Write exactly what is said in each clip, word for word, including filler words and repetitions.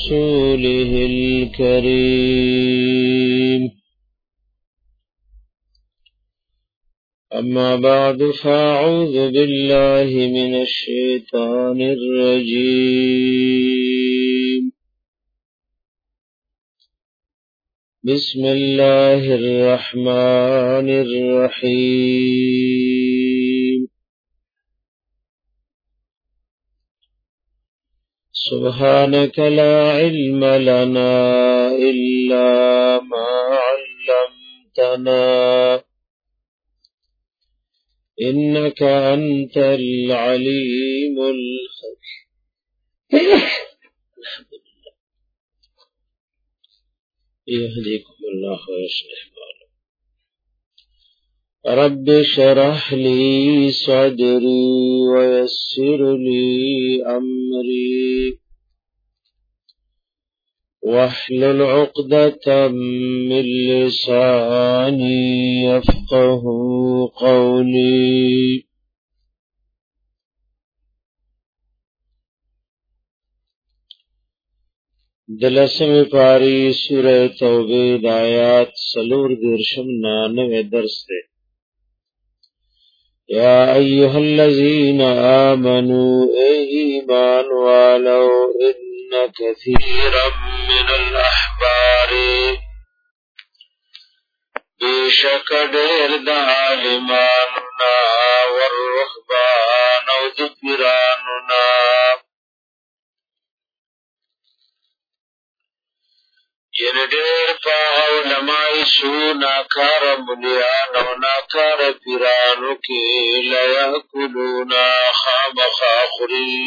رسوله الكريم. أما بعد فأعوذ بالله من الشيطان الرجيم. بسم الله الرحمن الرحيم. سبحانك لا علم لنا إلا ما علمتنا إنك أنت العليم الحكيم. يهديكم الله ويصلح بالكم. رب اشرح لي صدري ويسر لي أمري واحلل عقدة من لساني يفقه قولي. دلسم پاری سورہ توبہ آیات سلور درشم نانوے درس دے. یا ایها الذین آمنوا اے ایمان والو ان کثیرا من الاحبار بیشک دیر دا عالماننا والرهبان او دپیراننا ین دیر پا علماء سو ناکار ملیان و ناکار پیرانو کی لیاکلونا خامخاخری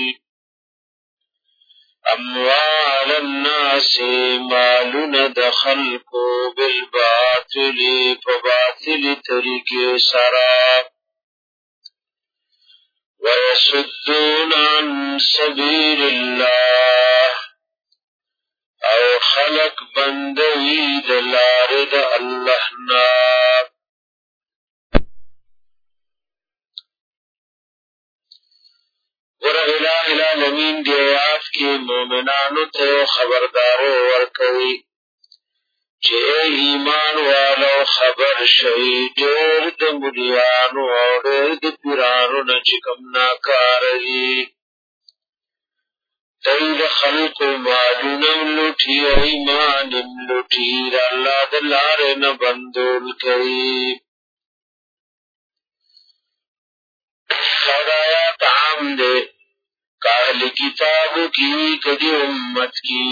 اموال الناس مالون دخلکو بالباطل فباطل طریقے سرا ویسدون عن سبیل اللہ او خلق بندوی دلارد اللہ نا. ورہ الہ العالمین دی آیات کی مومنانو تے خبردارو ورکوی چے ایمان والو خبر شئی دیر د ملیانو او دیر د پیرانو نچکم ناکاری دید خلق مالونم لٹھی ایمانم لٹھی اللہ دلارن بندول کئی. خدایات عام دے کاہل کتابو کی کدی امت کی.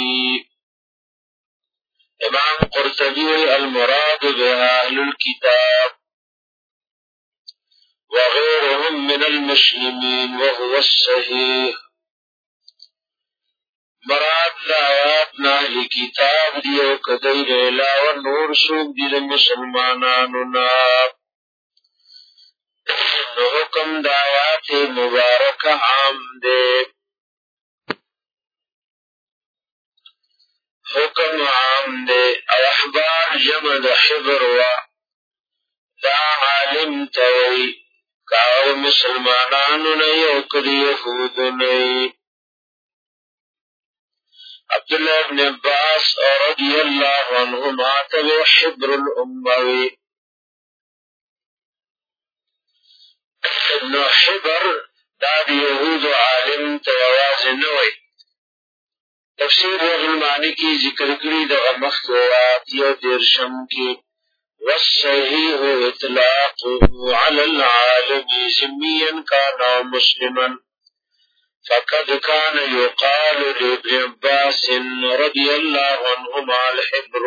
امام قرطبی المراد بها اہل الكتاب وغیرهم من المسلمین وهو الصحیح. مراد دا آیات نا اہل کتاب دیو کدیر علاوہ نور سوک دیر مسلمانانو نا. نو حکم دا آیات مبارک عام دے. حکم عام دے. او احبار جمع دا حبر و دا عالم توی کاو مسلمانانو نئی او کدی یہودو نئی. عبداللہ ابن عباس رضی اللہ عنہما تبع حبر الاموی. نو حبر دا دی یہود عالم تواز نوی. تفسیر روح المانی کی ذکر کری دا غمخ وات یا درشم کی والصحیح اطلاقه علی العالم ذمیا کانا مسلما فقد كان يقال لابن عباس رضي الله عنهما الحبر.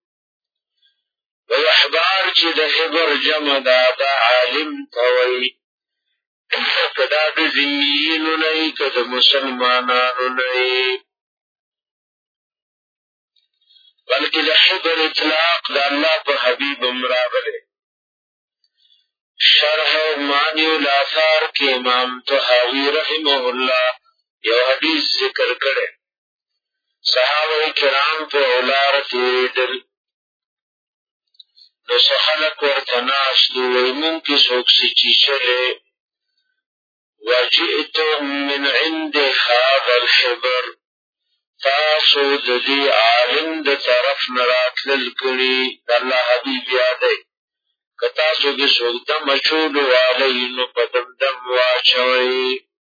ويحبار چی دا حبر جمع دا دا عالم توی کدا دا ذمیینو نئی کدا مسلمانانو نئی بلکہ دا حبر اطلاق دا اللہ پر حبیب امراغلے. شرح معنی الاثار کے امام طحاوی رحمہ اللہ یو حدیث ذکر کرے. صحابہ کرام پہ اولار تیدل نو سخلق ورتناشدو ویمون کی سوک سچی چلے وجئتم من عند هذا الحبر تاسو د دې عالم د طرف نه راتلل کړي د الله حبیب یادئ که تاسو کې څوک دم اچولو والی نو په دم دم واچوئ.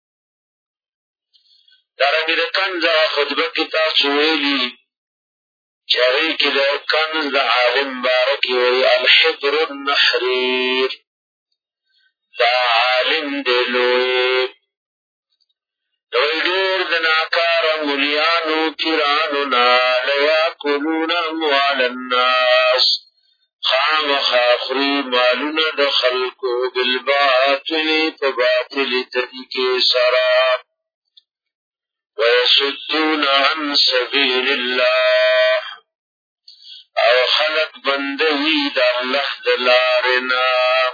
دارنګې د کنز هغه خطبه کې تاسو ویلي چې هغې کې د کنز د عالم باره کې وایي الحبر النحریر دا عالم دی لوی دوی ډېر د ناکاره ملیانو پیرانو نه لیاکلون اموال الناس خامخا خوري مالونه د خلکو بالباطل په باطلې طریقې سره ويصدون عن سبيل الله او خلق بندوي د الله د لارې نه.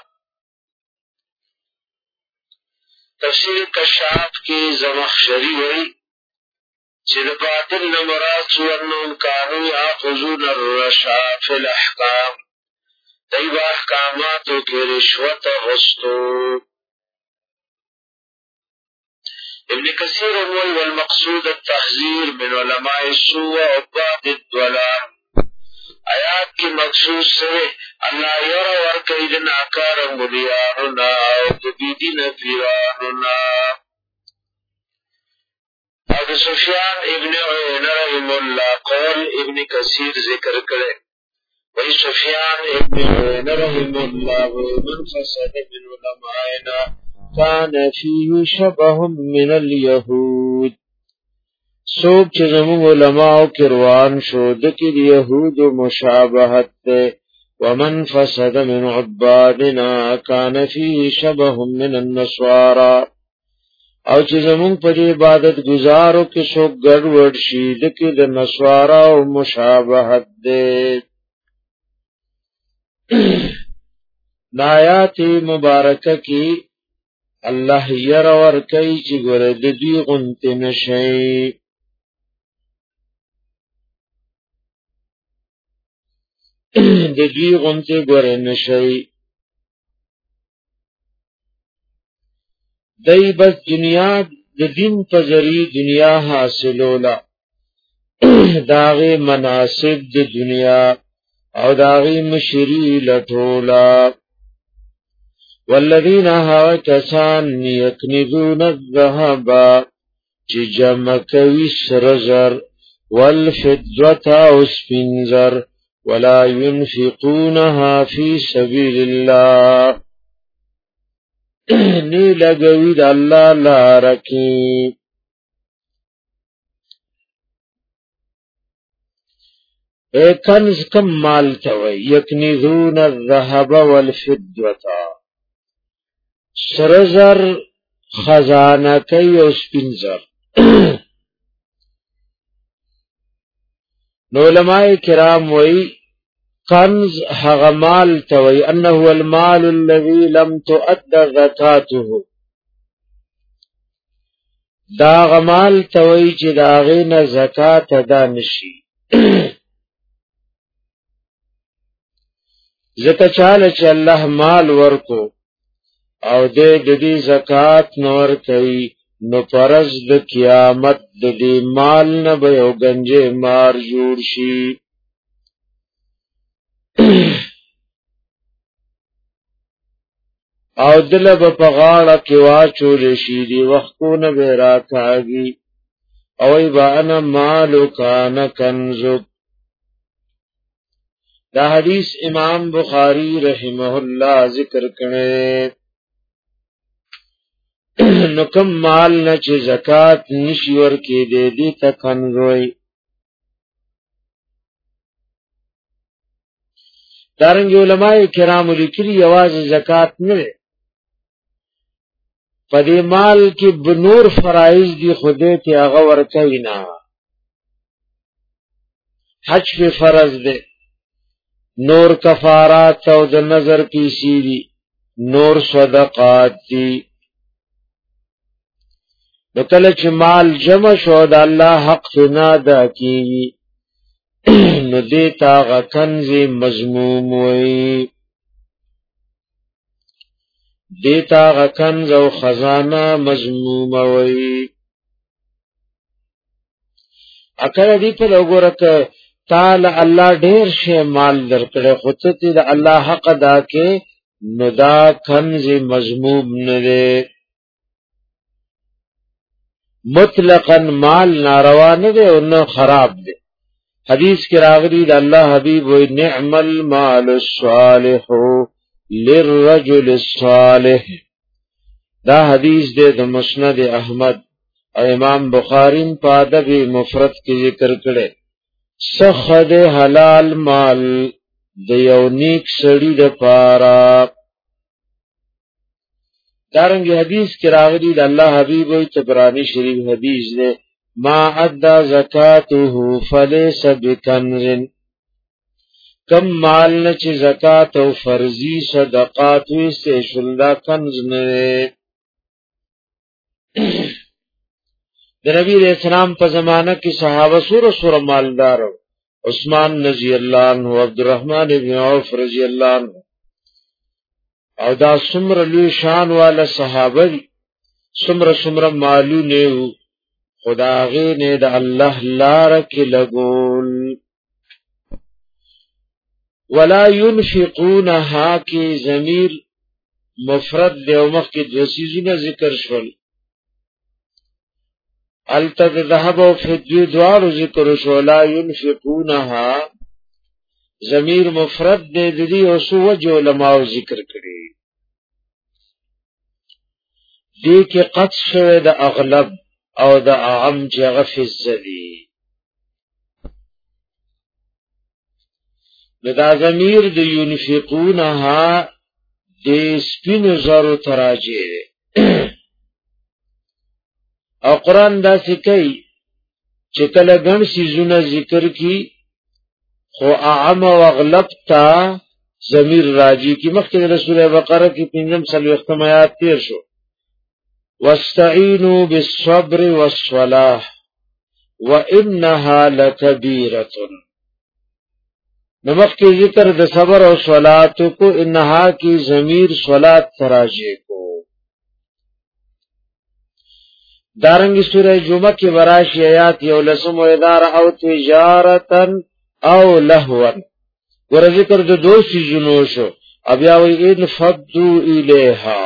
تفسیر کشاف کې زمخشري وایي چې د باطل نه مراد څو انهم کانوا یاخذون الرشا فی الاحکام دوی به احکاماتو کې رشوت اخذتو. ابن کثیر وایي والمقصود التحذير من علماء السوء وعباد الضلال آیات کی مقصود سوے اللہ یرا ورکی د ناکاره ملیانو نا او د بيدین پیرانو نا. او د سفیان ابن عیینه رحم الله قول ابن کثیر ذکر کرے وی سفیان ابن عیینه رحم الله من فسد من علمائنا کان فیه شبه من الیهود سوک چې زمون علماء کروان شو دکی دی یهود مشابهت ده ومن فسد من عبادنا کان فیه شبه من النصارى او چې زمون په عبادت گزارو کې سوک ګډوډ شي دکی د نصارا او مشابهت ده. آیات مبارکه کې الله ير ور کوي چې ګوره د دې غنت نشي. د دې غنت ګوره نشي دای بس دنیا د دین په ذریعہ دنیا حاصلولا داغه مناسب د دنیا او داغه مشری لټولا. والذین هوا کسان یکنزون الذهب چې جمع کوي سره زر والفضة او سپین زر ولا ينفقونها في سبيل الله نی لګوي د الله لاره کې. اے کنز کم مال ته وي یکنزون الذهب والفضة سرزر خزانه کوي او سپینزر. نو علماء کرام وی کنز هغه مال توي انه هو المال الذي لم تؤد زکاته دا غمال توي چې دا غینه زکات ادا نشي. زکه چاله چې الله مال ورکو او دې د دې زکات نور کوي نو پرز د قیامت د دې مال نه به یو گنجه مار جوړ شي. او دل به په غاړه کې واچول شي دی وختونه به راکاږي او ای با انا مالو کان کنزو. دا حدیث امام بخاری رحمه الله ذکر کړي. نو کم مال نه چې زکات نشي ورکې دې دې ته کنزوي. دارنګ علماء کرام لیکلي یوازې زکات نه په دې مال کې بنور فرایض دي خوده ته هغه ورکوي نه. حج په فرض ده نور کفارات او د نظر پیسې دي نور صدقات دي. نو کله چې مال جمع شو د الله حق نه ادا کیږي نو دې تا غ کنز مذموم وي دې تا غ کنز او خزانه مذموم وي. اکر دی په وګوره تعالی الله ډیر شی مال درکړي خو ته د الله حق ادا کې نو دا کنز مذموم نه دی مطلقاً مال ناروا نه دی او نه خراب دی حدیث کې راغلی د الله حبیب و نعم المال الصالح للرجل الصالح دا حدیث دی د مسند احمد او امام بخاری په ادب مفرد کې ذکر کړي سخد حلال مال د یو نیک سړي د پاره دارنګ حدیث کې راغلی د الله حبیب او طبرانی شریف حدیث دی ما ادى زکاته فليس بکنز کم مال نه چې زکات او فرضی صدقات وي سه شلدا کنز نه د نبی رسول الله په زمانہ کې صحابه سور سور مالدار عثمان رضی الله عنه عبدالرحمن ابن عوف رضی الله عنه او دا سمر لوی شان والا صحابه دي سمر سمر مالونه خدا غي نه د الله لار کې لګول ولا ينفقونها کی ضمیر مفرد دی او مخ کې د سيزونه ذکر شول التد ذهب او فدی دوار ذکر شول لا ينفقونها ضمیر مفرد دی د دې او سو وجه علماء ذکر کړي دې کې قد شوه د اغلب او د اعم جغه فزدي دا ضمیر د ينفقونها د سپینو زرو تراجه او قران دا سکی چې کله ګڼ سيزونه ذکر کی خو اعم او اغلب تا ضمیر راجی کی مخکې د سوره بقره کې پنځم سل ختم آیات تیر شو واستعینوا بالصبر والصلاة وانها لکبیرة نمخ کی ذکر د صبر او صلات کو انها کی ضمیر صلات تراجه کو دارنګ سوره جمعه کې وراشي آیات یو لسم او اداره او تجارتا او لهوا ور ذکر د دو سيزونو شو بیا وی ان فدو الیها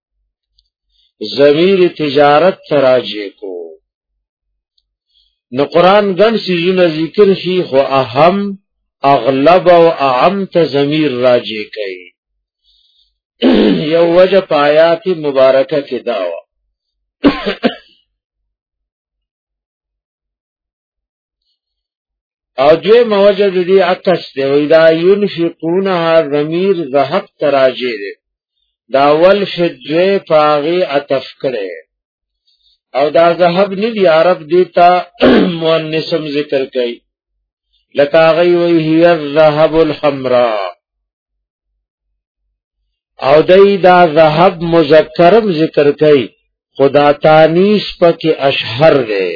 ضمیر تجارت تراجه کو نو قران ګن سيزونه ذکر شي خو اهم اغلب او اعم ته ضمیر راجه کوي یو وجه پایات مبارکه کې داوا او دوی موجد دی عکس دی وی دا ينفقونها ضمیر ذهب تراجه دی دا ول فدوی پاغي عطف کړي او دا ذهب نه دی عرب دیتا مؤنثم ذکر کوي لکه غي وی هي الذهب الحمراء او دای دا ذهب مذکرم ذکر کوي خدا تانیث پکې اشهر دی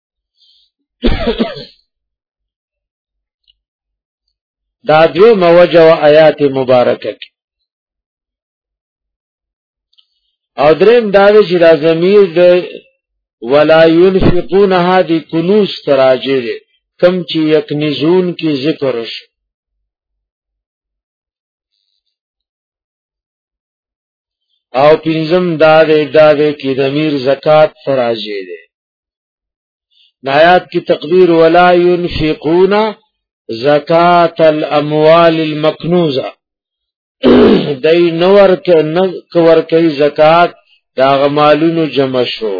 دا دو موجه و آیات مبارکه کی او درم داوی چې دا ضمیر د ولا ينفقونها دی کنوز تراجه دی کم چې یکنزون کی ذکر شو او پینزم داوی داوی کی ضمیر زکات تراجه دی نایات کی تقدیر ولا ينفقون زکات الاموال المکنوزه دای نور کور کوي زکات دا غمالونو جمع شو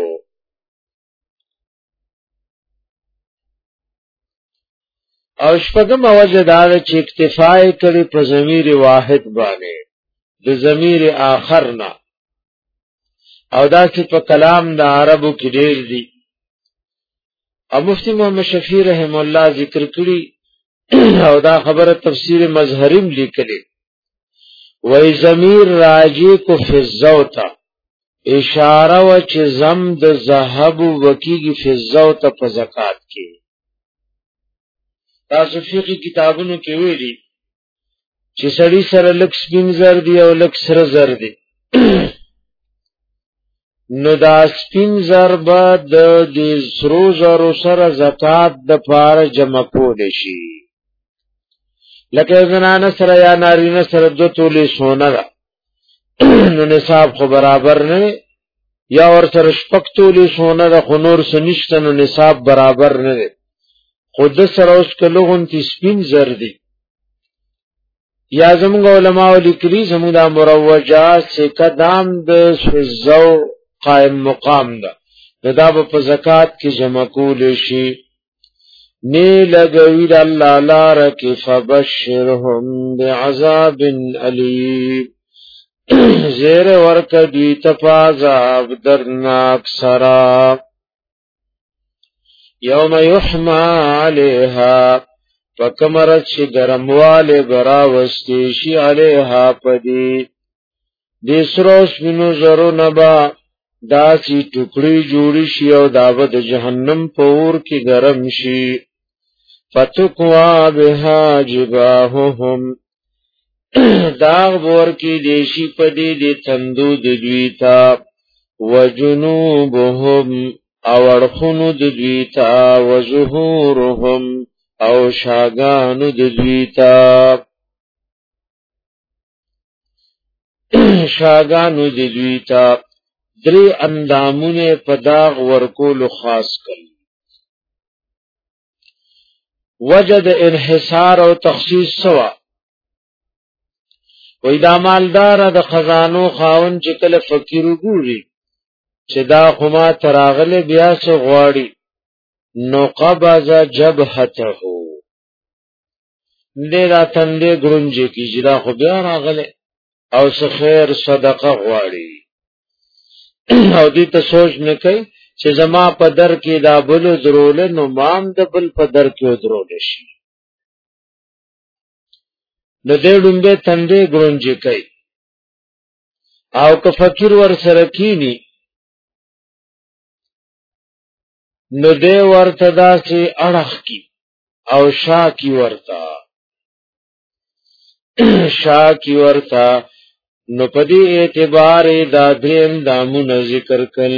او شپږم وجه دا چې اکتفای کړي په ضمیر واحد باندې د ضمیر آخر نه او دا چې په کلام د عربو کې ډېر دي او مفتی محمد شفیع رحم الله ذکر کړي او دا خبره تفسیر مظهریم لیکلی وای ضمیر راجی کو فزوتا اشاره و چې زم د ذهب وکیږي فزوتا په زکات کې تاسو فقہی کتابونو کې ویلي چې سړی سره لک سپین زر دی او لک سره زر دی نو دا سپین ضربه د دې سرو زرو سره زکات د پاره جمع کول شي لکه زنانه سره یا نارینه سره دو تولې سونه ده نو نصاب خو برابر نه یا ور سره شپږ تولې سونه ده خو نور سنشت نو نصاب برابر نه ده خود سره اوس کلهون تی سپین زر دي یا زموږ علماء لیکلي زموږ د مروجات څخه دام د سوزو قائم مقام ده دا په زکات کې جمع کول شي نی لګوي د الله لار کې فبشرهم بعذاب الیم زیر ورک دی تفاذاب درناک سرا یوم یحما علیها فکمرت شی گرمواله براوستی شی علیها پدی دی سروس منو زرو نبا داسی ټوکړي جوړی شي او داوود جهنم پور کې گرم شي فتقوا بها جباههم داغ بور کې دیشی پدی دی تندو د دویتا وجنوبهم او ورخونو د دویتا وظهورهم او شاگانو د دویتا شاگانو د دویتا دری اندامونه په داغ ورکول خاص کړي وجد انحصار او تخصیص سوا وې دا مالدار د خزانو خاون چې کله فقیر ګوري چې دا خما تراغله بیا سو غواړي نو قبض جبهته دې را تندې ګرونجي کی جدا خو بیا راغله او څه خیر صدقه غواړي او دې ته سوچ نه کوي چې زما په در کې دا بل درول نو مام د بل په در کې درول شي نو دې ډومبه تندې ګرونجي کوي او که فقیر ور سره کینی نو دې ورته داسې اړخ کی او شا کی ورته شا کی ورته نو پدی اعتبار دا دریم دامون ذکر کل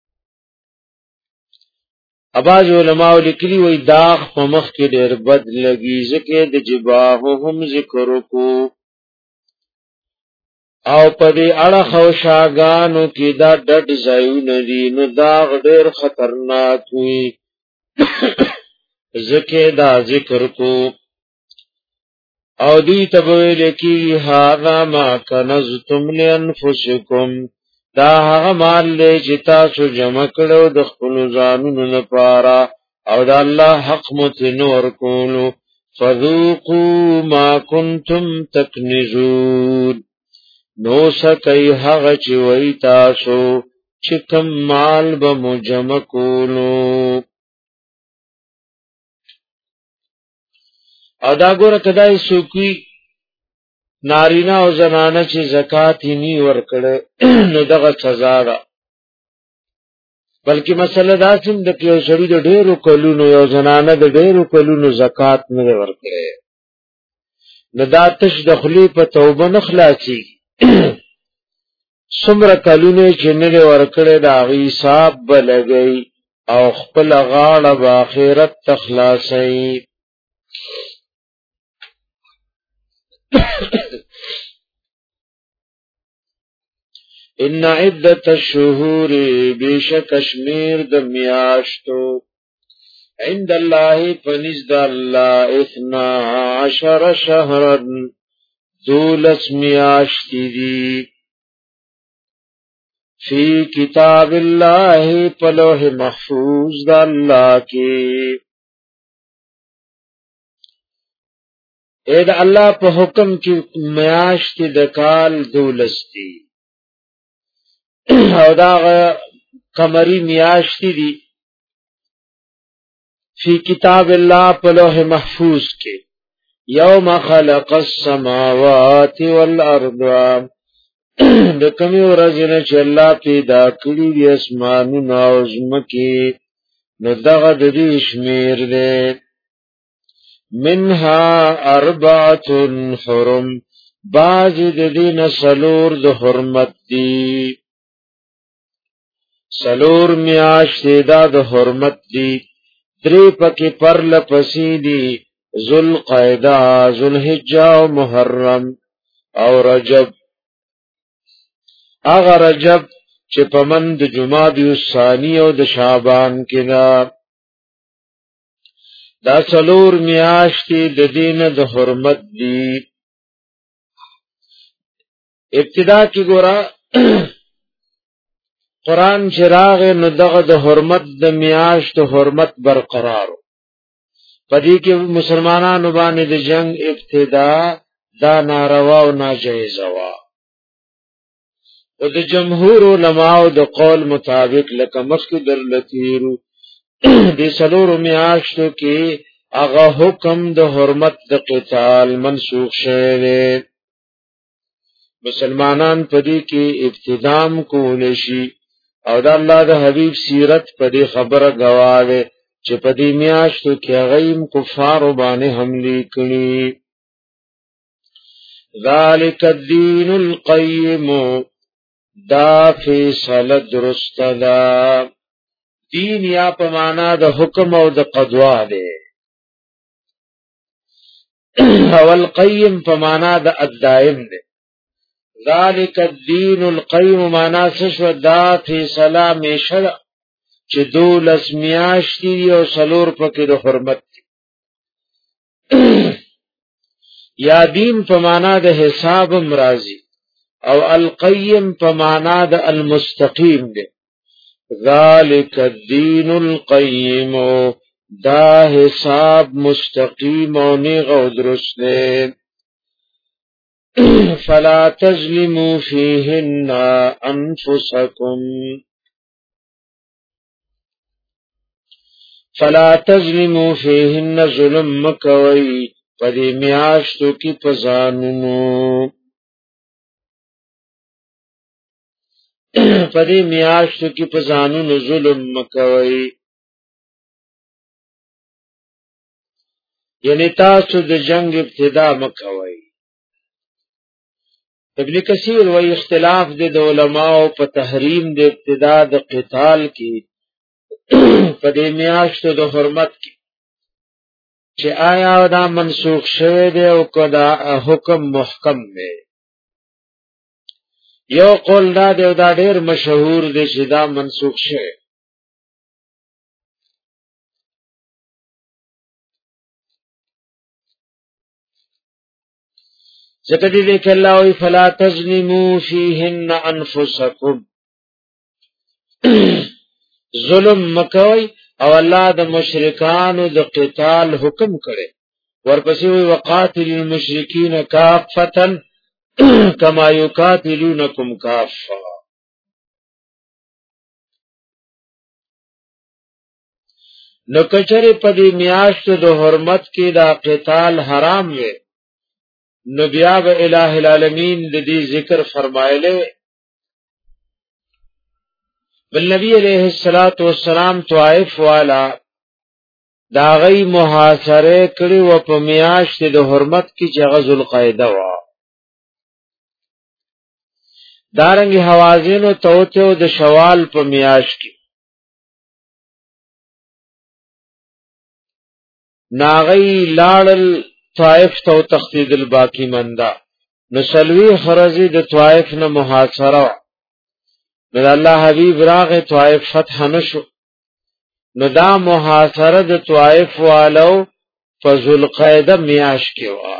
اباز علماء لیکلی وی داغ په مخ کې ډېر بد لګي ځکه د جباههم ذکر کو او پدی اړه خو شاګانو کې دا ډډ ځایونه دي نو داغ ډېر خطرناک وي ځکه دا ذکر کو او دی تبویل کی هاذا ما کنزتم لانفسکم دا هغه مال له چې تاسو جمع کړو د خپل ځانونو لپاره او د الله حق متنور کولو فذوقوا ما کنتم تکنزون نو سکای هغه چې وای تاسو چې کم مال به مجمع کولو او دا ګوره کدای سوکوي نارینا او زنانه چې زکات یې نی ورکړه نو دغه سزا ده بلکې مسله دا چې د یو سړي د ډېرو کلونو یو زنانه د ډېرو کلونو زکات نه ورکړي نو دا تش دخلی په توبه نه خلاصي څومره کلونه چې نه ورکړي دا غي حساب بلګي او خپل غاړه په آخرت تخلاصي ان عدت الشهور بیشک شمیر د میاشتو عند الله فنزد الله اثنا عشر شهرا دولس میاشتی دی فی کتاب الله پلوح محفوظ د الله کی اے دا اللہ په حکم کی میاشت د کال دولس دی او دا قمری میاشت دی فی کتاب اللہ په لوح محفوظ کی یوم خلق السماوات والارض د کمی ورځې چې الله پیدا کړی دی اسمانونه او ځمکې نو دغه د دې شمیر دی منها اربعه حرم باز د دین سلور د حرمت دی سلور میاشتې دا د حرمت دی، درې پکې پرله پسې دي، ذوالقعده، ذوالحجه او محرم او رجب. هغه رجب چې په من د جمادی الثانی او د شعبان کې دا دا سلور میاشتې د دین د حرمت دی. ابتدا کې ګورا قرآن چراغ نو دغه د حرمت د میاشت حرمت برقرار پدې کې مسلمانانو باندې د جنگ ابتدا دا ناروا او ناجایز وا. او د جمهور علماء د قول مطابق لکه مخکې درلتیرو د سلور میاشتو کې هغه حکم د حرمت د قتال منسوخ شوی. مسلمانان پدې کې ابتدام کول شي او د الله د حبيب سیرت پدې خبره گواهه چې پدې میاشتو کې غیم کفار باندې حمله کړي. ذالک الدین القیم، دا فیصله درست ده. دین یا په معنا د حکم او د قضا ده، او القیم په معنا د الدائم ده. ذالک الدین القیم معنا شو دا فیصله میشه چې دولس میاشتې او سلور پکې د حرمت دي. یا دین په معنا د حساب مرضی او القیم په معنا د المستقیم ده. ذالک الدین القیم، دا حساب مستقیم او نیغ او درست ده. فلا تظلموا فیهن انفسکم، فلا تظلموا فیهن ظلم مکوئی پدی میاشتو کی پزانونو، پدی میاشتو کی پزانونو ظلم مکوئی. یعنی تاسو د جنگ ابتدا مکوئی. ابن کثیر وی اختلاف د علماء په تحریم د ابتدا د قتال کې په دې میاشتو د حرمت کې چې آیا دا منسوخ شوی دی او کدا حکم محکم دی. یو قول دا دی او دا ډیر مشهور دی چې دا منسوخ شوی. ذکر دې کې الله وی فلا تظلموا فیهن انفسکم، ظلم مکوئی او الله د مشرکانو د قتال حکم کړي. ورپسې وی وقاتل المشرکین کافتا کما یقاتلونکم کافا. نو کچره په دې میاشتو د حرمت کې دا قتال حرام وي، نو بیا به الٰه العالمین د دې ذکر فرمایله. بل نبی علیہ الصلوۃ والسلام طائف والا دا غي محاصره کړي و په میاشت د حرمت کې چې غزل قاعده وا. دارنګ حوازن او توته د شوال په میاشت کې ناغي لاړل طائف تو تخدید الباقی مندا. نو سلوی خرزی د طائف نه محاصره، نو الله حبیب راغ طائف فتح نشو. نو دا محاصره د طائف والو فذل قاعده میاش کې وا.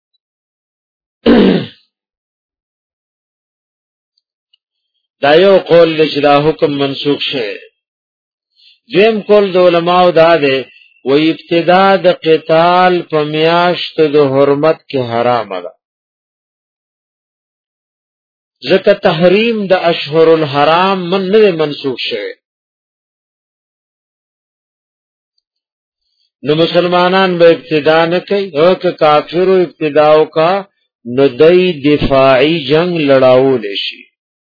دا یو قول چې دا حکم منسوخ شه. دیم قول د علماء دا ده و ابتدا د قتال په میاشت د حرمت کې حرام ده، ځکه تحریم د اشهر الحرام من نه منسوخ شوی. نو مسلمانان به ابتدا نه کوي او که کافرو ابتداو کا نو دای دفاعی جنگ لړاول شي.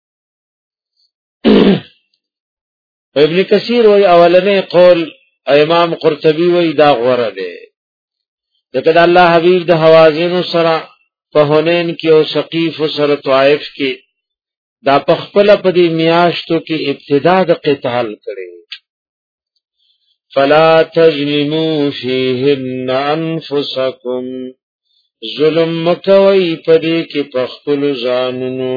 ابن کثیر وی اولنې قول امام قرطبی وی دا غوړه ده، ځکه د الله حبیب د حوازن سره په هنین کې او ثقيف سره طائف کې دا پخپل په دې میاشتو کې ابتدا د قتال کړي فلا تظلموا فيهن انفسكم ظلم مکوي په دې کې پخپل ځانونو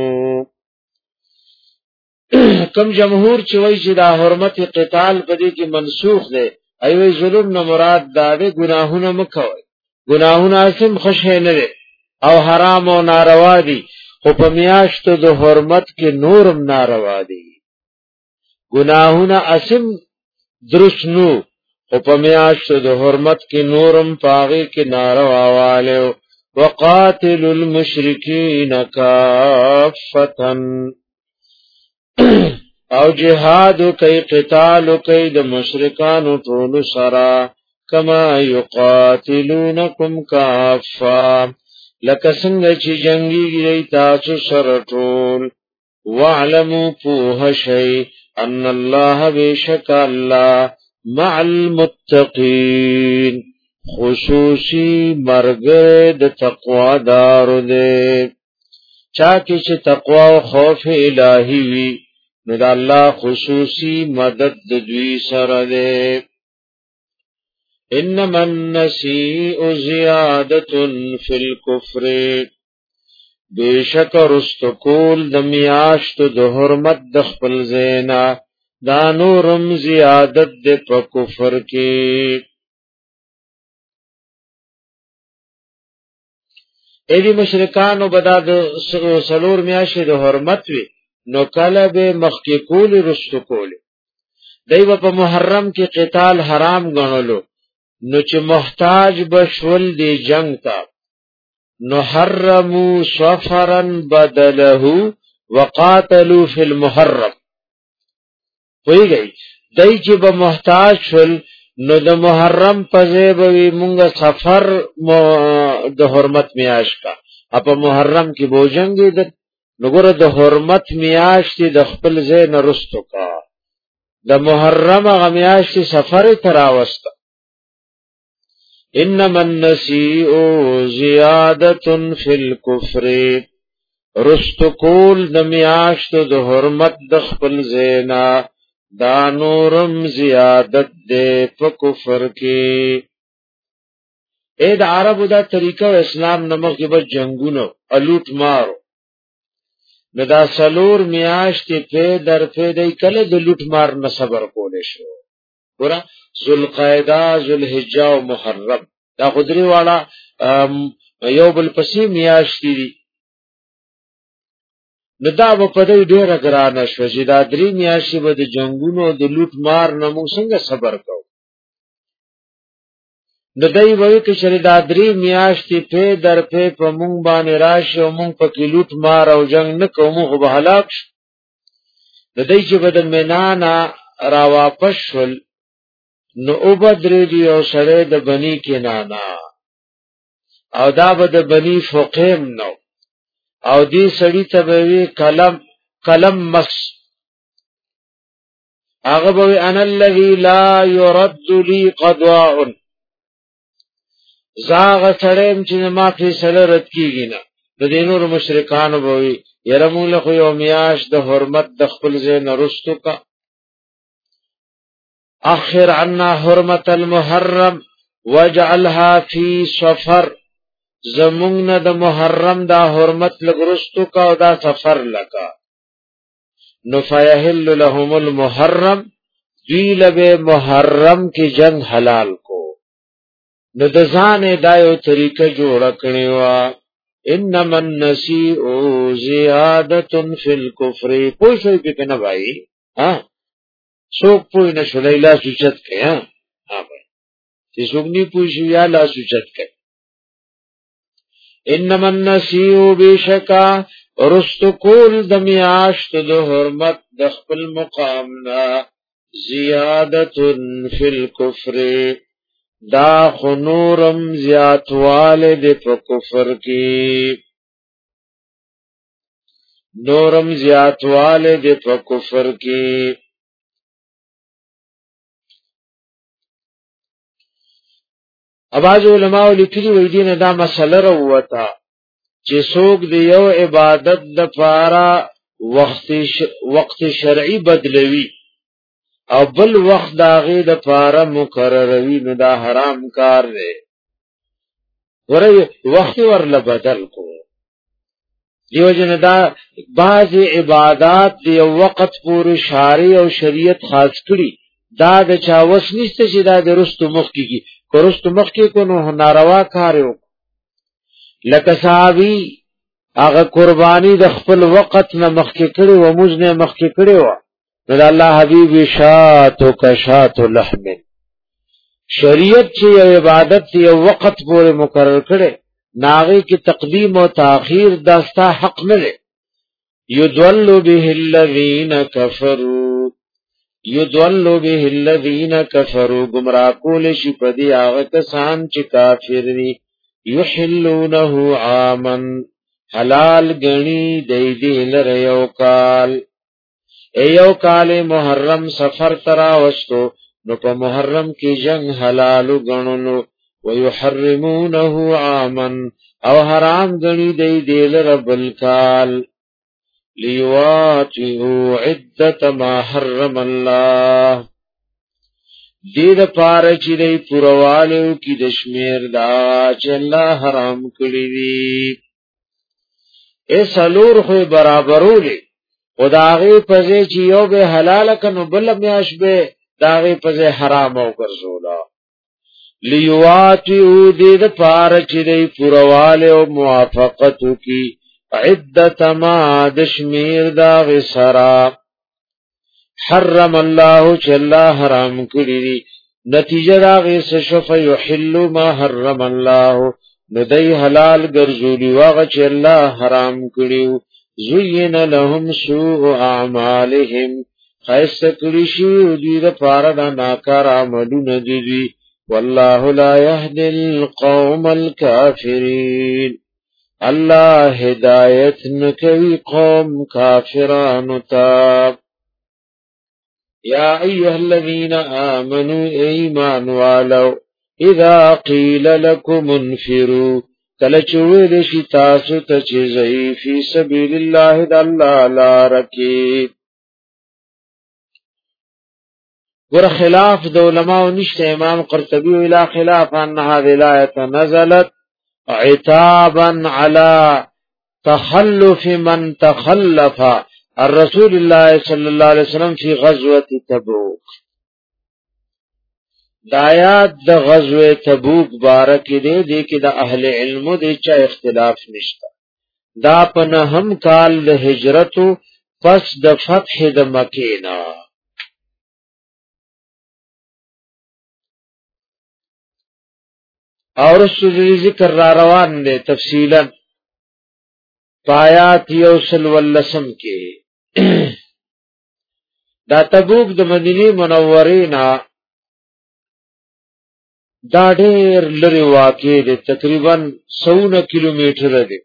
کم جمهور چې وایي چې دا حرمت قتال په دې کې منسوخ دی ایوه ظلم نه مراد دا دی ګناهونه مکوي ګناهونه سم خوشې نه دي او حرام او ناروا دي خو په میاشتو د حرمت کې نورم ناروا دي ګناهونه اسم درست نو خو په میاشتو د حرمت کې نورم پاغي کې ناروا والو وقاتل المشرکین کافتا او جهاد کوي قتال کوي د مشرکانو ټول سره کما یقاتلونکم کافا لکه څنګه چې جنگي تاسو سره ټول واعلموا پوه شئ ان الله بشک الله مع المتقین خصوصی مرګ د تقوا دار دې چا کې چې تقوا او خوف الهی وي نو د الله خصوصی مدد د دوی سره ده انما النسیء زیادة فی الكفر بیشک رستقول د میاشت د حرمت د خپل زینا دا نورم زیادت د په کفر کې ایدی مشرکانو بدا د سلور میاشت د حرمت وی نو کله به مخکې کول رستو کول دایو په محرم کې قتال حرام غنلو نو چې محتاج بشول دی جنگ تا نو حرمو صفرا بدله وقاتلوا فی المحرم ویږي دای چې به محتاج شول نو د محرم په ځای به مونږه سفر د حرمت میاش کا په محرم کې بو جنگي د نګوره د حرمت میاشتې د خپل ځای نه رستو کا د محرم غمیاشتې سفر تراوسته انما النسیء زیادة فی الكفر رستقول د میاشتو د حرمت د خپل ځای نه دا نورم زیادت دے په کفر کې اې د عربو دا طریقه اسلام نمخ کې به جنگونو الوت مارو نو دا سلور میاشتې په در په دای کله د لوټ مار نه صبر کولې شو ګوره ذوالقعده ذوالحجه او محرم دا خضری والا یو بل پسې میاشتې دي نو دا په دې ډیره ګرانه شو چې دا درې میاشتې به د جنگونو د لوټ مار نه موږ څنګه صبر کوو نو دای وایي چې شری دا درې میاشتې په در په په موږ باندې راشي او موږ په کې لوټ مار او جنگ نه کوو خو به هلاک شو نو دای چې به د مینانا را واپس شول نو او بدر دی او سره د بنی کنانا او دا به د بنی فقیم نو او دی سړی ته به کلم کلم مس هغه به انا الذي لا يرد لي قضاء زاغ سړیم چې ما فیصله رد کیږي نه د دینور مشرکان به يرمول خو یو میاش د حرمت د خپل ځای نه رستو کا اخر عنا حرمت المحرم وجعلها في صفر زمونږ د محرم دا حرمت لګرستو کا او دا سفر لکا نو فیحل لهم المحرم دوی لبه محرم کی جنگ حلال کو نو د ځان دایو طریقه جوړ کړی وا انما النسیء زیادة فی الكفر پوښوي په کنه بھائی ها څوک پوی نه شولای لا سوچت کړي ها ها بھائی چې څوک نه پوښي یا لا سوچت کړي انما النسیء بشکا رستقول د میاشت د حرمت د خپل مقامنا زیادت فی الكفر دا خنورم زیاتواله د په کفر کې نورم زیاتواله د په کفر کې اباظ علماء لیکلي وې دینه دا مسله وروته چې څوک د یو عبادت د پاره وقت ش... وقت شرعي بدلوي او بل وخت داغه د پاره مقرروي نو دا حرام کار دی ورې وخت ورله بدل کو دیو جن دا بعض عبادت دی وقت پورې شارع او شریعت خاص کړي دا د چا وس نشته چې دا د رستو مخ کیږي کو رستو مخ کې کو نو ناروا کار یو لکه صحابي هغه قرباني د خپل وخت نه مخ کې کړي و موږ نه مخ کې کړي و نو الله حبيب شاتو کشاتو لحم شریعت چې عبادت یو وخت پورې مقرر کړي ناغي کی تقدیم او تاخير داستا حق نه لري يدل به الذين كفروا يدل به الذين كفروا گمراه کول شي په دې هغه کسان چې کافر دي يحلونه عاما حلال غني دی دی لره یو کال ایو کال محرم سفر ترا وشتو نو په محرم کې جنگ حلال غنونو ويحرمونه عاما او حرام غني دی دی لره بل کال لیواتئو عدت ما حرم الله دې د پاره چې دی پوروالو کې د شمیر دا چې الله حرام کړی دی ای سلور خو برابرولې خدای په ځای چې یو به حلال کنو بل میاش به داغه په ځای حرام او ګرځولا لیواتئو دې د پاره چې دی پوروالو موافقتو کې عدت ما دشمیر دا غسرا حرم الله چې الله حرام کړی دي نتیجه دا غس شف یحل ما حرم الله ندی حلال ګرځولي واغه چې الله حرام کړیو زین لهم سوء اعمالهم خیس کړی شی دې د پاره دا ناکار عملونه دي والله لا يهدي القوم الكافرين الله هدایت نکوي قوم کافرانو ته یا ایها الذین آمنوا ایمان والو اذا قیل لكم انفروا کله چوي شي تاسو ته چې زئی فی سبیل الله د الله لار کې ور خلاف د علماء نشته امام قرطبی ویلا خلاف ان هذه الایه نزلت عتابا على تخلف من تخلف الرسول الله صلى الله عليه وسلم في غزوه تبوك دایات د غزوه تبوک بارک دې دې کې د اهل علم دې چا اختلاف نشته دا په نهم کال د هجرت پس د فتح د مکه نه اور سوزی ذکر را روان دے تفصیلا پایات یوسل واللسم کے دا تبوک د مدینی منورینا دا ډیر لري واقع دے تقریبا سو کیلومیٹر دے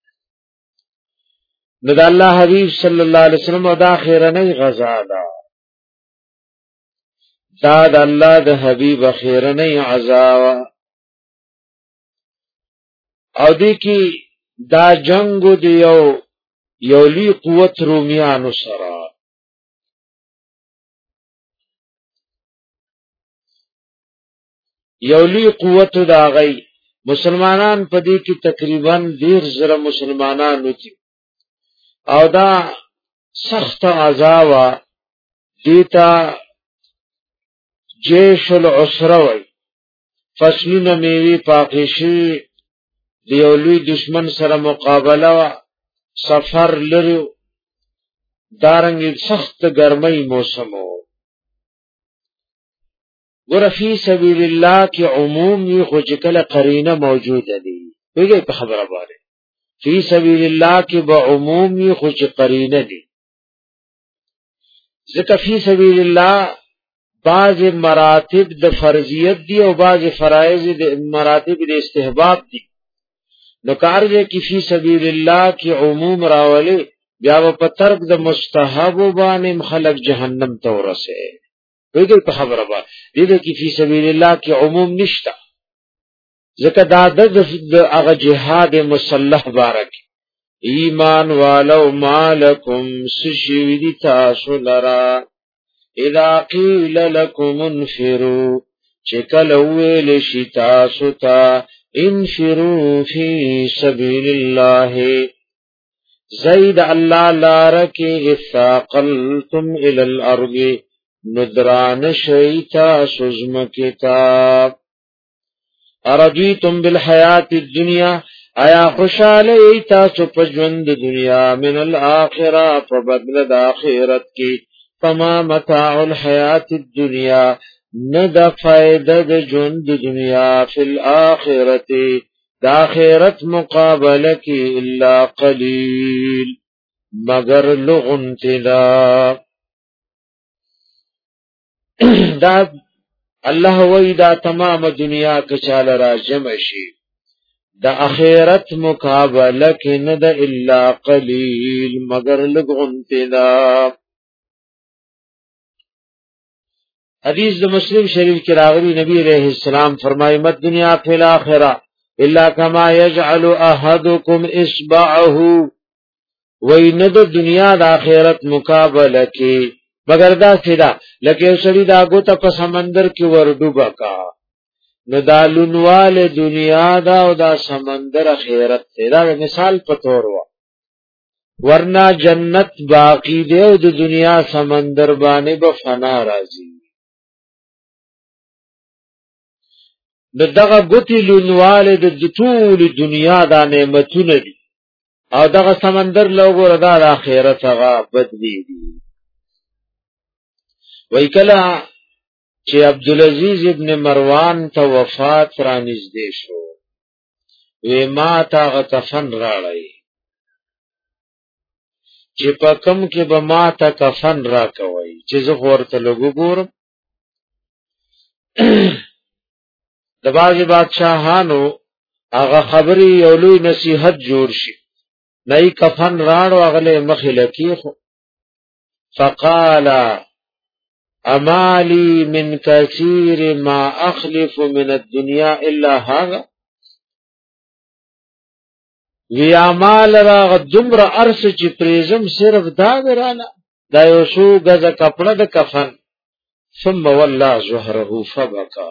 نو دا الله حبیب صلی الله علیه وسلم دا خیرنی غزا دا دا د الله د حبیب خیرنی عزا او دی کی دا جنگو دیو یولی قوت رومیانو سرا یولی قوت دا غی مسلمانان پا دی کی تقریبا دیر زر مسلمانانو تی او دا سخت عذاوہ دیتا جیش العسروی فصلون میوی پاکشی دیولوی دشمن سره مقابله وا سفر لري دارنګ سخت ګرمۍ موسم وو ګور فی سبیل الله کې عمومي خو چې کله قرینه موجوده دي ویږي په خبره باندې فی سبیل الله کې به عمومي خو چې قرینه دي ځکه فی سبیل الله بعض مراتب د فرضیت دي او بعض فرایض د مراتب د استحباب دي نو کار دې کې فی سبیل الله کې عموم راولي بیا په ترک د مستحب باندې خلق جهنم ته ورسه ویږي په خبره باندې دې کې فی سبیل الله کې عموم نشتا ځکه دا د هغه جهاد مسلح بارک ایمان والو مالکم سشویدی تاسو لرا اذا قیل لکم انفروا چکل ویل شی تاسو تا انفروا فی سبیل اللہ زید اللہ لارکی اثاقلتم الى الارض ندران شیطا سزمکتا ارضیتم بالحیات الدنیا آیا خوشاله تاسو په ژوند دنیا من الاخره په بدل د اخرت کې فما متاع الحیات الدنیا ند فائدہ د ژوند دنیا فی الاخرت د اخرت مقابله کې الا قلیل مگر لغنتنا دا الله وی دا تمام دنیا کچاله را جمع شي د اخرت مقابله کې نه د الا قلیل مگر لغنتنا حدیث د مسلم شریف کې راغلی نبی علیہ السلام فرمایي مت دنیا فی الاخره الا کما یجعل احدکم اصبعه وین د دنیا د اخرت مقابله کې مگر دا سیدا لکه سړی دا ګوته په سمندر کې ورډوبا کا نو دا لونوال دنیا دا او دا سمندر اخرت دا مثال په تور وا ورنا جنت باقی دی او د دنیا سمندر باندې به فنا راځي دغه ګوتی لونوال د ټول دنیا دا نعمتونه دي او دغه سمندر لوګور دا د اخرت هغه بدلی دي وای کله چې عبدالعزیز ابن مروان ته وفات را نږدې شو وی ما تا غتفن راړی چې په کم کې به ما ته کفن را کوي چې زه ورته لګو ګورم د باغ بادشاہانو هغه خبري یو لوی نصیحت جوړ شي نه کفن راړو هغه مخې لکی خو فقال امالی من کثیر ما اخلف من الدنیا الا هذا وی اعمال را دمر ارس چې پریزم صرف دا ورانه دا یو شو غزه کپڑا د کفن ثم والله زهره فبكى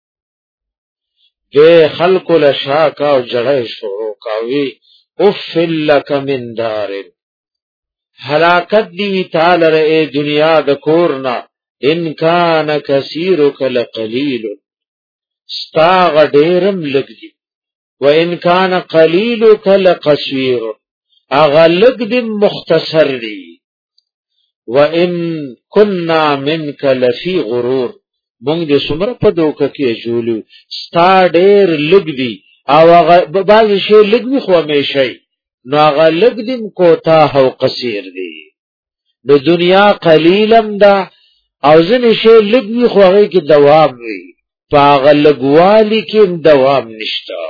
دے خلق لشاکا او جړای شروع کاوی اف لک من دار هلاکت دی تعالی ر دنیا د کورنا ان کان کثیرک لقلیل استاغ ډیرم لګدی و ان کان قلیلک لقصیر اغه لګدی مختصر دی و ان کنا منک لفی غرور مونږ دې سمره په دوکه کې جوړو ستا ډیر لګدی او هغه بعض شی لګوي خو همیشئ نو هغه لګدی کوتا او قصیر دی د دنیا قلیلم دا او ځنې شی لګوي خو هغه کې دوام وي پاغه لګوالی کې دوام نشتا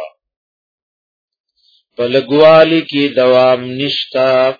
په لګوالی کې دوام نشتا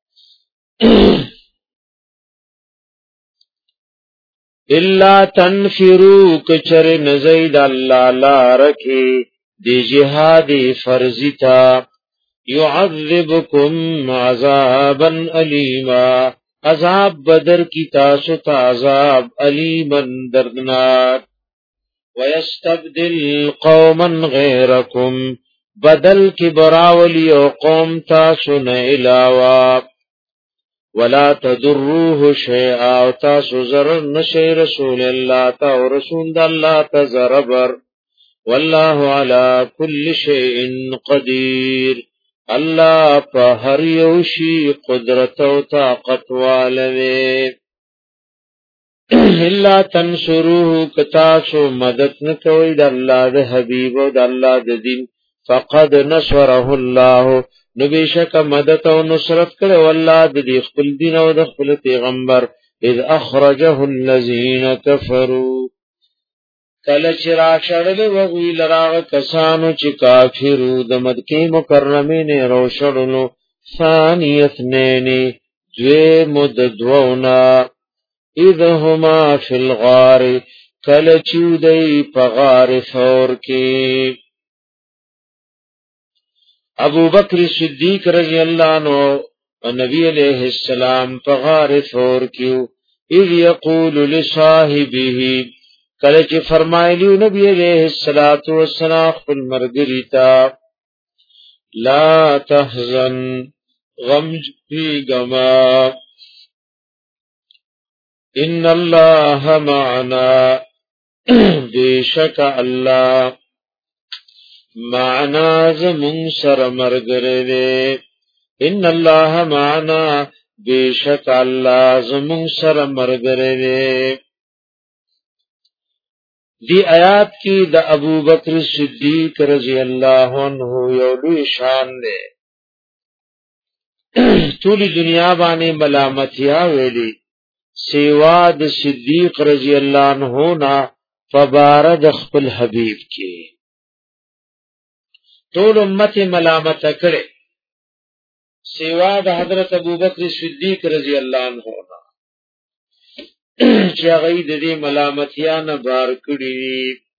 الا تنفروا کچر نزید الله لارکی دی جهاد فرضی تا يعذبكم عذابا الیما عذاب بدر کی تاسو تا عذاب علیما دردناک ويستبدل قوما غیرکم بدل کی براولی او قوم تاسو نه علاوه ولا تضروه شيئا او تاسو ضرر نشي رسول الله تا او رسول الله تا ضرر والله على كل شيء قدير الله په هر یو شی قدرت او طاقت والوي الا تنصروه کتاسو مدد نکوي د الله د حبيب او د الله د دین فقد نصره الله نو بشک مدد او نصرت کړه والله د دې خپل دین او د خپل پیغمبر اذ اخرجه الذين كفروا کله چې راشړل وغوی لراغ کسانو چې کافرو د مکه مکرمه نه روشړلو ثانیت نه دوی مددونا اذ هما فی الغار کله چې دوی په غار ثور کې ابو بکر صدیق رضی اللہ عنہ و نبی علیہ السلام په غار ثور کیو اذ یقول لصاحبه کله چې فرمایلی نبی علیہ الصلوۃ والسلام خپل مرګری تا لا تحزن غم فی غما ان الله معنا بیشک الله معنا زمون سر مرګره دے ان الله معنا بیشک الله زمون سر مرګره دے دی آیات کی د ابو بکر صدیق رضی اللہ عنہ یو لوی شان دے ټول دنیا باندې ملامتیا ویلی سیوا د صدیق رضی اللہ عنہ نا فبارد خپل حبیب کی ټول امت ملامت کړي سیوا د حضرت ابوبکر صدیق رضی الله عنه چې هغه د دې ملامتیا نه بار کړي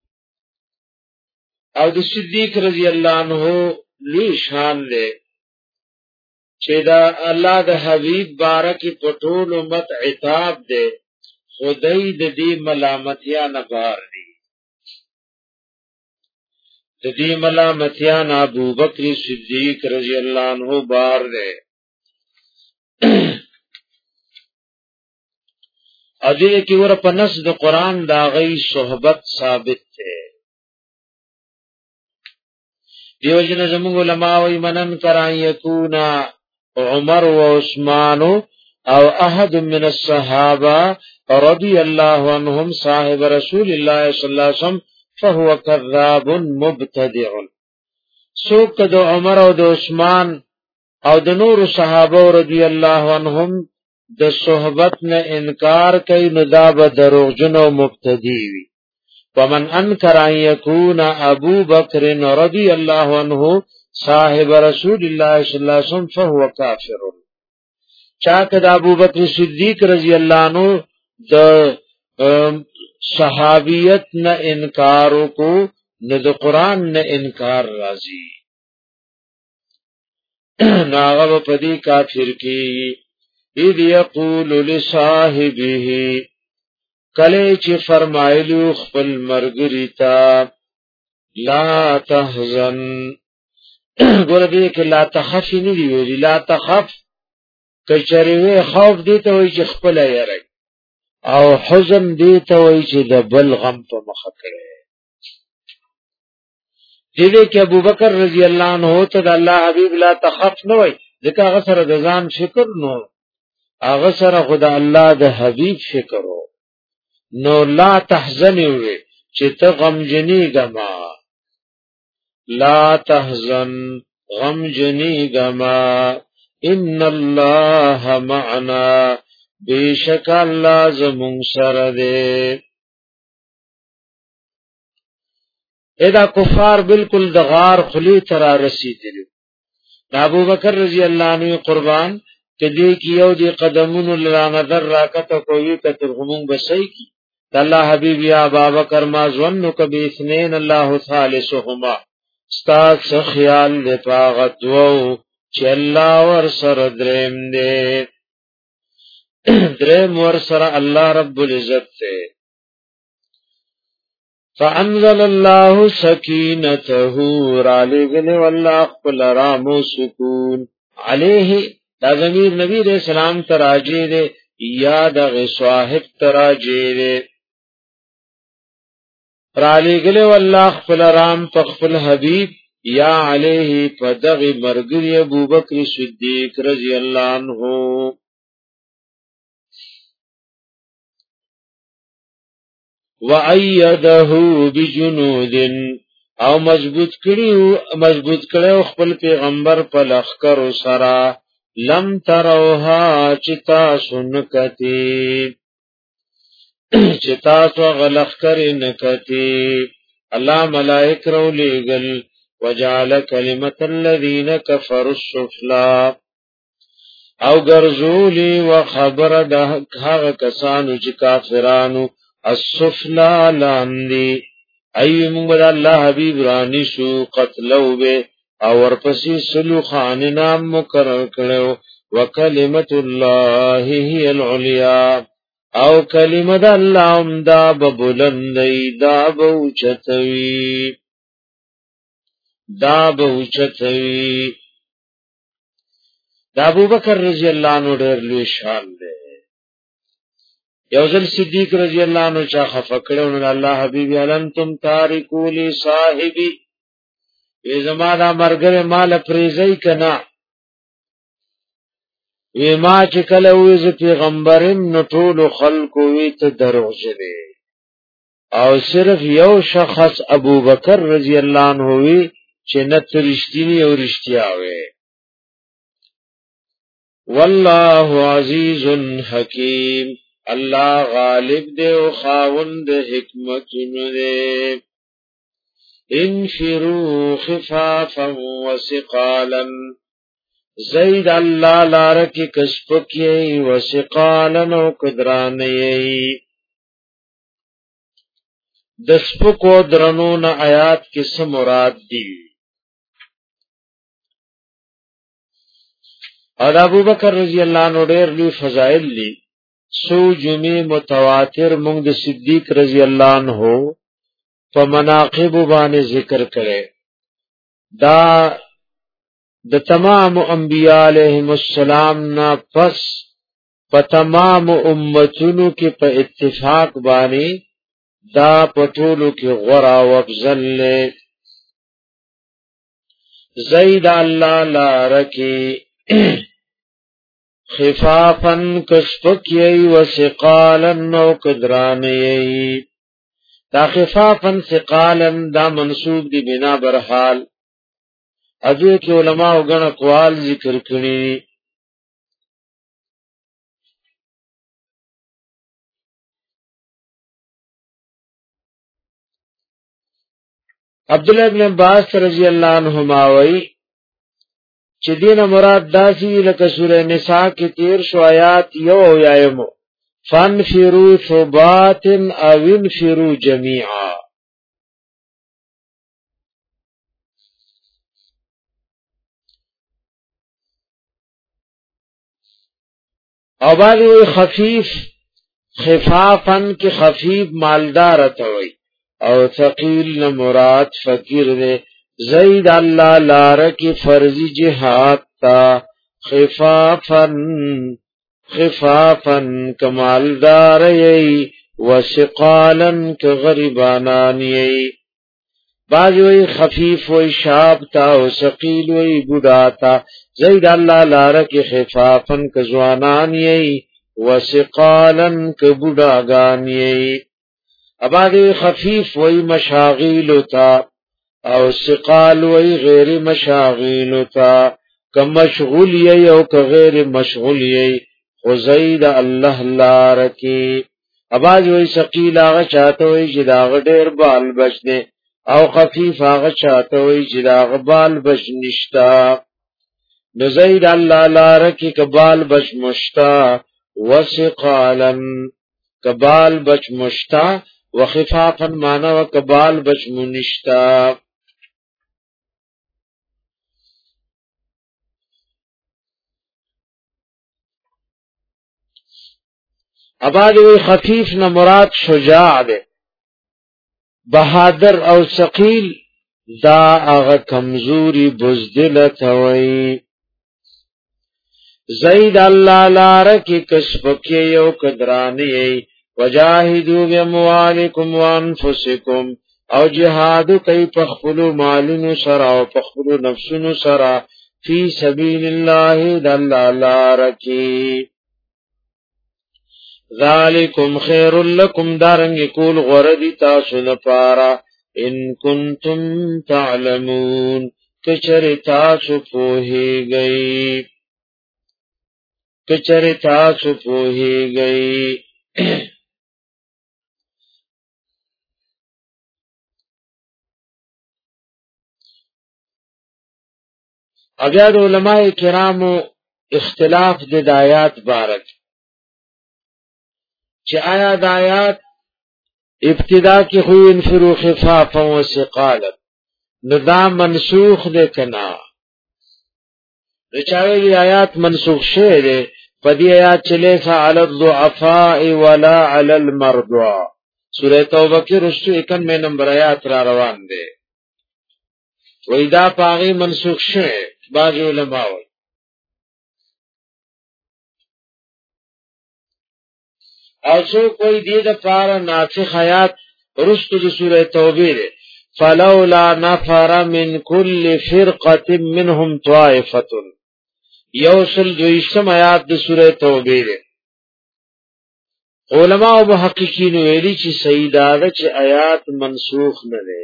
او د صدیق رضی الله عنه لوی شان دی چې دا الله د حبیب بارک په ټول امت عتاب دی خدای د دې ملامتیا نه بار دی د دې ملامتیان ابو بکر صدیق رضی اللہ عنہ بار دے ادھے کی ور پنس د قران دا غي صحبت ثابت ہے دیو جن زمو علماء و منن کرا یکونا عمر و عثمان او احد من الصحابه رضی اللہ عنهم صاحب رسول اللہ صلی اللہ علیہ وسلم فهو كذاب مبتدع سوک د عمر او د عثمان او د نور صحابه رضی الله عنهم د صحبت نه انکار کوي نو دا به دروغجن او مبتدی وي ومن انکر ان یکون ابو بکر رضی الله عنه صاحب رسول الله صلی الله علیه وسلم فهو کافر چا کدا ابو بکر صدیق رضی الله عنه د صحابیت نہ انکارو کو نہ د قرآن نہ انکار راضی ناغب پدی کافر کی اذ یقول لصاحبه کله چې فرمایلو خپل مرګری تا لا تحزن ګور دې کې لا تخف نه دی ویل لا تخف کچریوه خوف دي ته وي چې خپل یې او حزن دی ته وای چې د بل غم په مخ کړي دې کې ابوبکر رضی الله عنه ته د الله حبیب لا تخف نه وای ځکه هغه سره د ځان فکر نو هغه سره خدای الله د حبیب فکر نو لا تحزن وي چې ته غم جنې غما لا تحزن غم جنې غما ان الله معنا بیشک اللہ زمون سره دے ادا کفار بالکل د غار خلی ترا رسیدلی ابو بکر رضی اللہ عنہ قربان کدی کیو دی قدمون لا نظر راکت کوئی کتر غمون بسئی کی اللہ حبیب یا ابا بکر ما ظنک باثنین اللہ ثالثهما استاد څه خیال دې پاغت وو چې الله ور سره دریم دې دریم ور سره الله رب العزت ته فانزل الله سکینته علیه والله قل رام سکون علیه دا ضمیر نبی علیہ السلام تراجی دے یا دا صاحب تراجی دے رالی گلے واللہ خپل رام پخپل حبیب یا علیہ پدغ مرگری ابو بکر صدیق رضی اللہ عنہ وَأَيَّدَهُ بِجُنُودٍ او مضبوط کړیو مضبوط کړو خپل پیغمبر په لخر سره لم تروها چتا سنکتی چتا سو غلخر نکتی الله ملائک رو لګل وجعل كلمه الذين كفروا السفلى او ګرځولی و خبر د هغه کسانو چې کافرانو السفلى لاندې ای موږ د الله حبیب رانی شو قتلو به او ورپسې سلو خان نام مقرر کړو وکلمت الله هی العلیا او کلمه د الله هم دا ببلندی دا بوچتوی دا بوچتوی دا ابوبکر رضی الله عنه ډېر لوی شان دی یو ځل صدیق رضی الله عنه چا خفکړو نو الله حبیبی علنتم تارکو لی صاحبی وی زما دا مرګره مال پریزی کنا وی ما چې کله وی ز پیغمبرم نو ټول خلکو وی ته دروغجنې او صرف یو شخص ابوبکر رضی الله عنه وی چې نه ترشتینی او رښتیا وی والله عزیز حکیم الله غالب دے او خاوند حکمتونه دے انفروا خفافا وثقالا زید الله لار کی کسپکی وثقالا او قدرانی د سپکو درنون آیات کې څه مراد دي او ابوبکر رضی الله عنه ډېر لوی فضائل دي سو جمعی متواتر مونږ د صدیق رضی الله عنه په مناقب باندې ذکر کړي دا د تمام انبیاء علیهم السلام نه پس په تمام امتونو کې په اتفاق باندې دا پټولو کې غورا او افضل زید الله لارکی خفافن کسپکی وثقالن او قدرانی دا خفافن ثقالن دا منصوب دی بنا برحال اځو کې علماء وګڼ اقوال ذکر کړي عبد الله ابن عباس رضی الله عنهما وی چې دینه مراد داسي لکه سوره نساء کې تیر شو آیات یو او یایمو فانفروا ثبات او انفروا جميعا او باندې خفیف خفافن کې خفیف مالدار ته وي او ثقيل نه مراد فقیر دی زید الله لار کی فرضی جہاد تا خفافن خفافن کمالدار یی وثقالن ک غریبانان یی باج وی خفیف وی شاب تا او ثقيل وی بوډا تا زید الله لار کی خفافن ک ځوانان یی وثقالن ک بوډاګان یی اباده خفیف وی مشاغیل تا او ثقال وی غیر مشاغیل تا کم مشغول یی او که غیر مشغول یی خو زید الله لارکی اباز وی ثقیل هغه چاته وی چې دا ډیر بال بچنه او خفیف هغه چاته وی چې دا بال بچ نشتا نو زید الله لارکی کبال بچ مشتا وثقالن کبال بچ مشتا وخفافا معنا وکبال بچ منشتا ابادوی خفیف نه مراد شجاع ده بہادر او ثقیل دا هغه کمزوری بزدل توي زید الله لار کی کسب کی یو قدرانی وجاهدوا باموالکم وانفسکم او جهاد کوي په خپل مالونو سره او په خپل نفسونو سره فی سبیل الله د الله لار کی ذالکم خیر لکم دارنګ کول غردی تاسو لپاره ان کنتم تعلمون کچری تاسو پوهیږئ کچری تاسو پوهیږئ اگر علماء کرامو اختلاف د آیات بارک چې آیا د آیات ابتدا کې خو انفروا خفافا وثقالا نو دا منسوخ دے کنا نو چاوی آیات منسوخ شوه دے پدی آیات چلے سا علی الضعفاء ولا علی المرضى سورہ توبہ کی رسو اکانوے نمبر آیات را روان دے ویدا پاغی منسوخ شوه باقی علماء وی او سو کوئی دید پارا ناسخ آیات رسو دی سورہ توبہ دے فلولا نفر من كل فرقة منهم طائفة یوصل دویشتم آیات دی سورہ توبہ دے علماء و محققین ویلی چی سیداده چی آیات منسوخ نده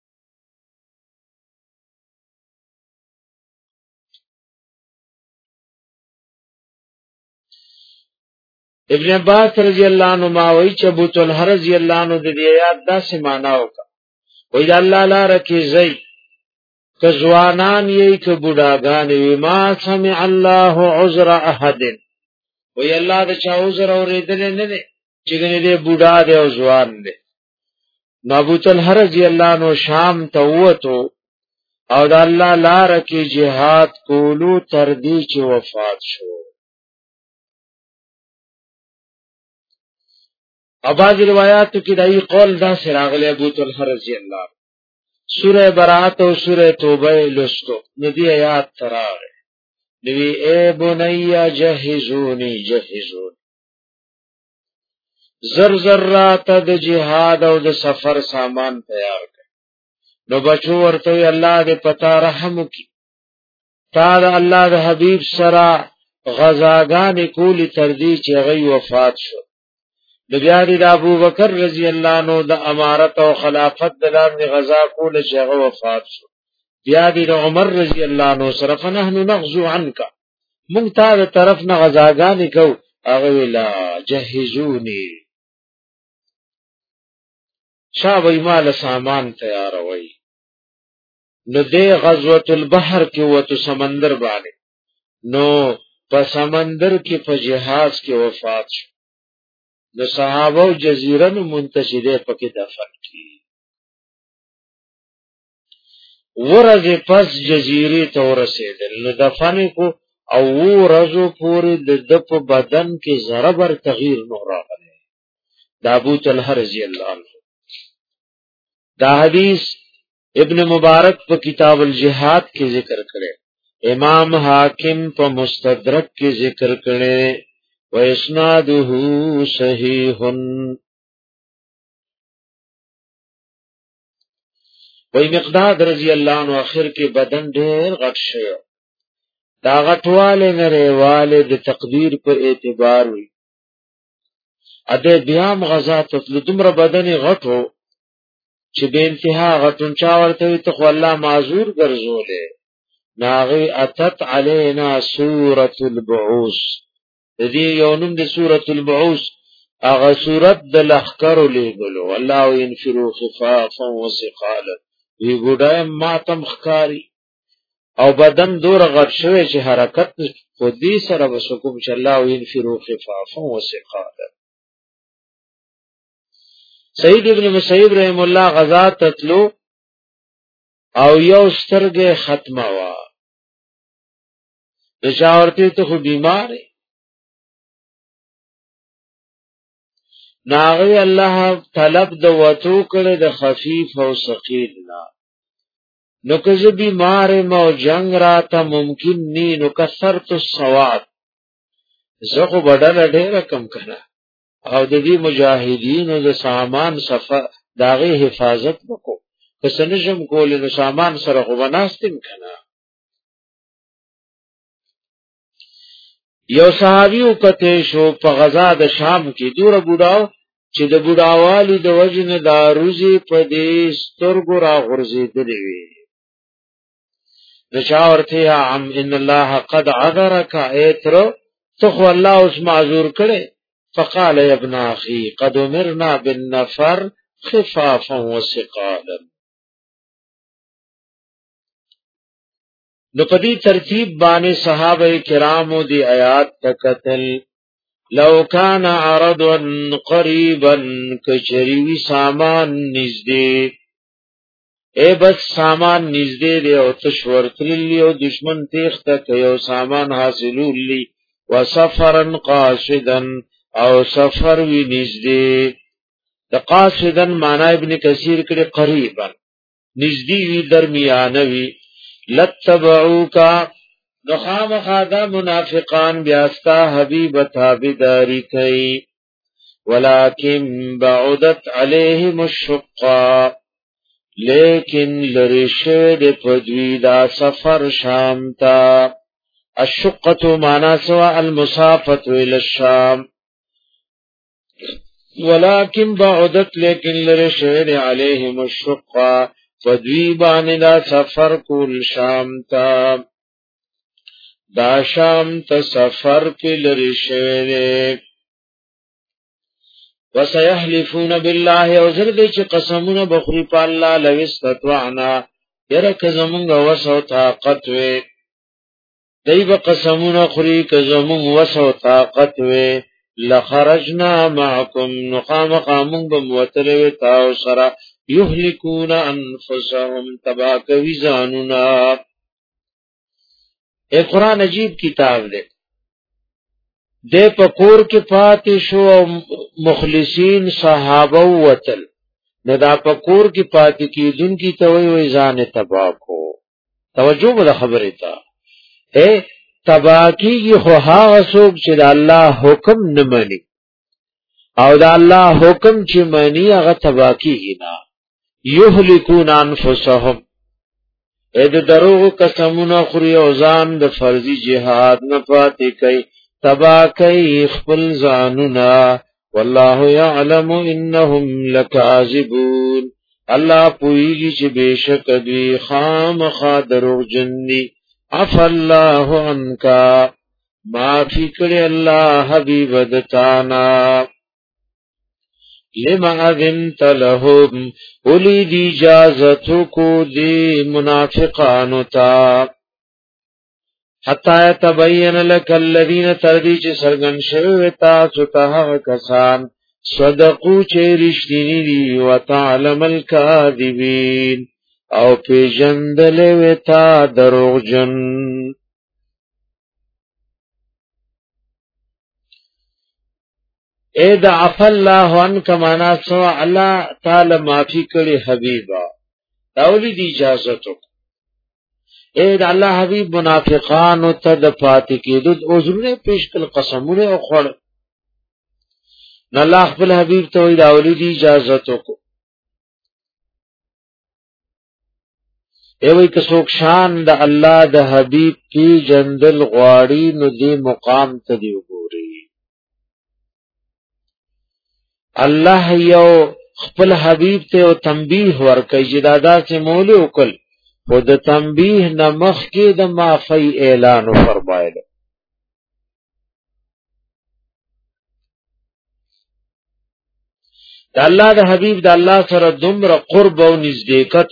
ابن عباس رضی اللہ عنہ ماوی چی ابو طلحہ رضی اللہ عنہ دی آیات دا سی معناو کا وید اللہ لا رکی زی که زوانان یی که بوداگان وی ما سمع اللہ عذر احد وی اللہ دا چا عذر اور ریدن نده چگنی دے بودا دے او زوان دے ابو طلحہ رضی اللہ عنہ شام توتو او دا اللہ لار کی جہاد کولو تردی چی وفات شو اباز روایاتو کی دائی قول دا سراغل ابو طلحہ رضی اللہ عنہ سورہ برات و سورہ توبہ لستو ندی آیات تراغ نوی اے بنی جہزونی جہزونی زر زر راتا د جهاد او د سفر سامان تیار کړ نو بچو ورته الله دې پتا رحم کی تا د الله د حبیب سره غزاګان کولی تر دې چې غي وفات شو د بیا د ابو بکر رضی الله عنه د امارت او خلافت د لاندې غزا کول چې هغه وفات شو بیا د عمر رضی الله عنه سره فنحن نغزو عنك مونږ تا د طرف نه غزاګان کو هغه ویلا جهزونی شاه وی مال سامان تیاروي نو دې غزوه البحر کې وته سمندر باندې نو په سمندر کې په جهاز کې وفات شو نو صحابه او جزیره نو منتشره پکې دفن کی ورځې پس جزیره ته ورسېدل نو دفن کو او ورځو پورې د د په بدن کې ذره بر تغییر نه راغلی د ابو طلحه رضی الله عنه دا حدیث ابن مبارک په کتاب الجهاد کې ذکر کړي امام حاکم په مستدرک کې ذکر کړي و اسناده صحیح وی مقداد رضی الله عنه اخر کې بدن ډېر غټ شو دا غټواله نریواله د تقدیر پر اعتبار وي اده بیا غزا ته دومره بدن غټو چې به انتها غټون چا ورته ته خو الله معذور ګرځولې ناغي اتت علینا سوره البعوث دې یو نوم د سوره البعوث هغه سورت د لخر لګلو الله ينفروا خفافا وثقالا وی ګډای ماتم خکاری او بدن دور غټ شوی چې حرکت خو دې سره وسکم چې الله ينفروا خفافا وثقالا سید ابن مسیب رحم الله غزا تتلو او یو سترګه ختمه وا نشاورته ته خو بیمار ناغي الله طلب د وتو کړه د خفیف او ثقيل نه نو که زه بیمار مو جنگ راته ممکن ني نو کثرت السواد زه خو بدل ډېر کم کړه او د دې مجاهدینو د سامان صفه داغه حفاظت وکړو که سنجم کول نو سامان سره خو بناستم کنه یو صحابیو کته شو په غزا د شام کې دور بوډاو چې د بوډاوالي د وجنه د روزي په دې سترګو را غورځېدلې وي نشاورته عم ان الله قد عذرك ایتر تو خو الله اوس معذور کړي فقال يا ابن اخي قد امرنا بالنفر خفافا وثقالا نو پدی ترتیب باندې صحابه کرامو دی آیات تکتل لو کان عرضا قریبا کچریوی سامان نزدې اے بس سامان نږدې دی او تشورتلی او دشمن تیخته کوي او سامان حاصلولی وسفرن قاصدن او سفر وی نږدې. د قاصدن معنی ابن کثیر کړي قریبا نږدې وی درمیانه وی. لتبعوکا نخامخا دا منافقان بیاستا حبیب تابداری کئی ولیکن بعدت علیہم الشقا لیکن لرشد پدوی دا سفر شامتا. الشقة مانا سوا المسافت الى الشام ولیکن بعدت لیکن لرشد علیہم الشقا پدوی بانی دا سفر کول شامتا. دا شام تا سفر پی لری شویده. وسیحلفون بالله او زرده چه قسمون بخوری پا اللہ لوستطوعنا یرک زمونگ وسو طاقت وی. دی با قسمون خوری کزمونگ وسو طاقت وی لخرجنا معکم نقام قامون بموتلوی تاو سرا یحلکون انفسهم تباکوی زانونا. اے قرآن عجیب کتاب دے دے پکور کے پاتی شو مخلصین صحابہ وطل ندا پکور کی پاتی کی دن کی توئی ویزان تباکو. توجہ بدا خبری تا اے تباکی کی خوہا غصوب چی دا اللہ حکم نمانی او دا اللہ حکم چی منی اغا تباکی گی نا. یحلکون انفسهم اے د دروغ قسمونه خوري او ځان د فرضي جهاد نه پاتې کوي تبا کوي خپل ځانونه. والله يعلم انهم لكاذبون الله پويږي چې بشک دوی خامخا دروغ جنني. عفا الله عنك معافي کړي الله حبيب دتانا. لما اذنت لهم اولی دی اجازتو کو دی منافقانو تا حتی یتبین لک الذین تردی چه سرگن شویتا ستاہ کسان صدقو چه رشدینی دی و تعلم الکاذبین او پی جندلویتا دروغ جن. اے دا عفا اللہ عنک مانا سوا اللہ تعالی معافی کری حبیبا داولی دی اجازتو. اے دا اللہ حبیب منافقانو تا دا پاتی کی دود عذرنے پیشکل قسمونے اخوڑ نا اللہ اخبر حبیب توی داولی دی اجازتو کو. اے وی کسوک شان دا اللہ دا حبیب کی جندل غواری نو دی مقام تا دیو گوری. اللہ یو خپل حبیب ته او تنبیه ورکړي چې دادا سے مولی وکړ خود تنبیه نمخ کې د معافی اعلان فرمایله. د الله د حبیب د الله سره دومره قرب او نزدېکت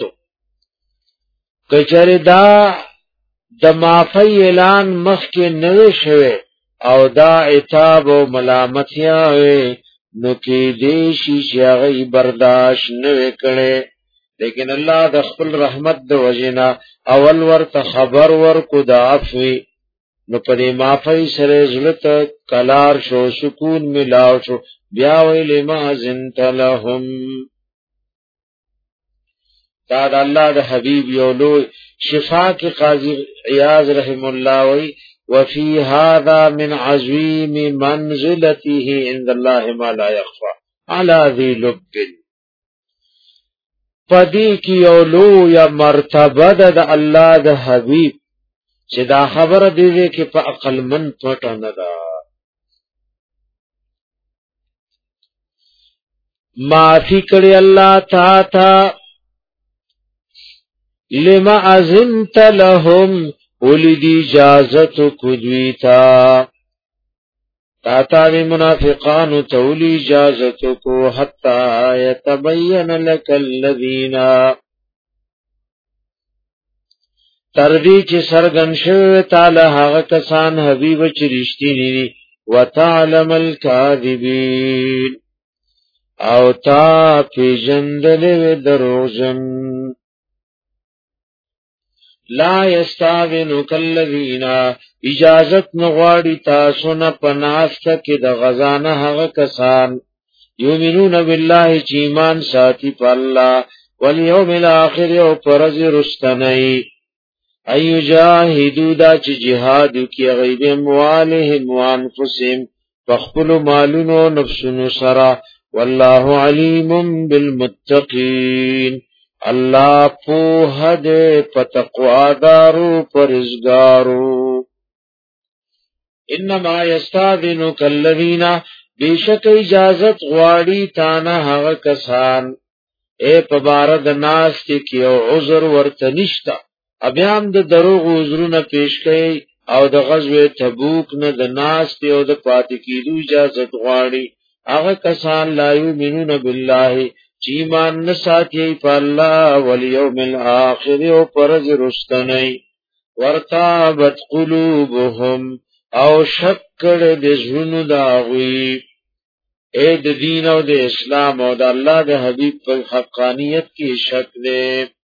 کچره دا د معافی اعلان مخ کې نه شوه او دا عتاب او ملامتیا وي نو کې دیشی شاغی برداشت نوے کڑے. لیکن اللہ د خپل رحمت د وجنا اول ورته خبر ورکو دا عفوی نو پدې معافی سره زلت کلار شو سکون ملاو شو بیا ویل ما زنت لهم. دا د الله د حبیب یو لوی شفا کی قاضی عیاض رحم الله وی وفي هذا من عظيم منزلته عند الله ما لا يخفى على ذي لب. پدې کې یو لوی مرتبه ده د الله د حبیب چې دا خبره دی کې په عقل من پټه نه ده. معافی کړي الله تا تا لما اذنت لهم ولدی اجازت کدویتا تاتاوی منافقانو تولی اجازت کو حتی یتبین لک الذین تردی چی سرگن شو تعالی حق کسان حبیب چی رشتینی دی وتعلم الکاذبین او تا پی جندل و دروغجن. لا یستاذنک الذین اجازت نغواړي تاسو نه پناسته کې د غزانه هغه کسان یؤمنون بالله چې ایمان ساتي په الله والیوم الاخر او پرز رستنی ایو جاهدو دا چې جهاد کی غیب اموالهم وانفسهم فخپل مالونو نفسونو سرا والله علیم بالمتقین الله په هد پتقوا دارو پرزګارو انما یستاذنک الذین بیشک اجازت غواړي تانه هغه کسان اے پبارد ناس کې کیو عذر ورته نشتا ابیام د دروغ عذرونه پیش کړي او د غزوه تبوک نه د ناس ته او د پاتې کېدو اجازت غواړي هغه کسان لا یؤمنون بالله چې ایمان نه ساتي په الله والیوم الاخر او پرز رستنی ورتابت قلوبهم او شک کړه د زړونو داوی اے د دین او د اسلام او د الله د حبیب په حقانیت کې شک ده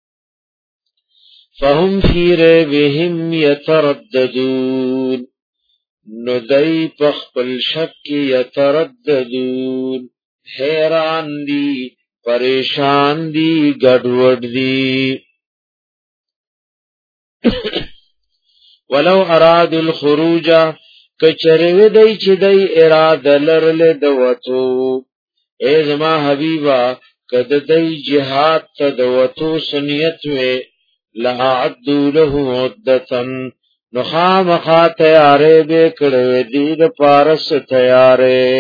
فهم فی ربهم یترددون نو دای په خپل شک کې یترددون حیران دي پریشان دي ګډوډ دي ولو اراد الخروج کچره دای چې دای اراده لرله د وته اے زما حبیبا کده دای جهاد ته د وته سنیت وې لا عدو له عدتن نو خامخا تیارې به کړې دې د پارس تیارې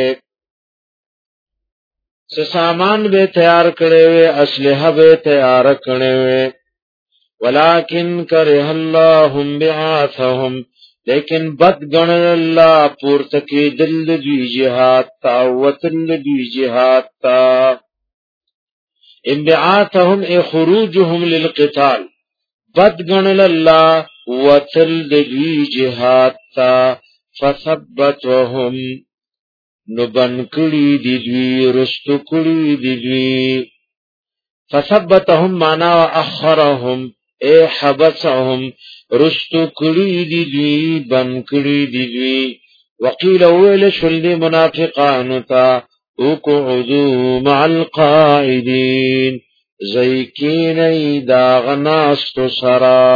س سامان به تیار کړې وې اسلحه به تیار کړې وې ولکن کرہ اللهم بعاثهم لیکن بد گن اللہ پورتکی دل دی جہاد تا وطن دی جہاد تا انبعاثهم اے خروجهم للقتال بد گن اللہ وطن دی جہاد تا فثبتهم نبنکڑی دی دوی رستکڑی دی دوی فثبتهم مانا و اخرهم اے حبسهم رستو کړي دي دوی بن کړي دي دوی وقيل ويل شل دي منافقان تا او قعدوا مع القائدين زيكيني دا غناست سرا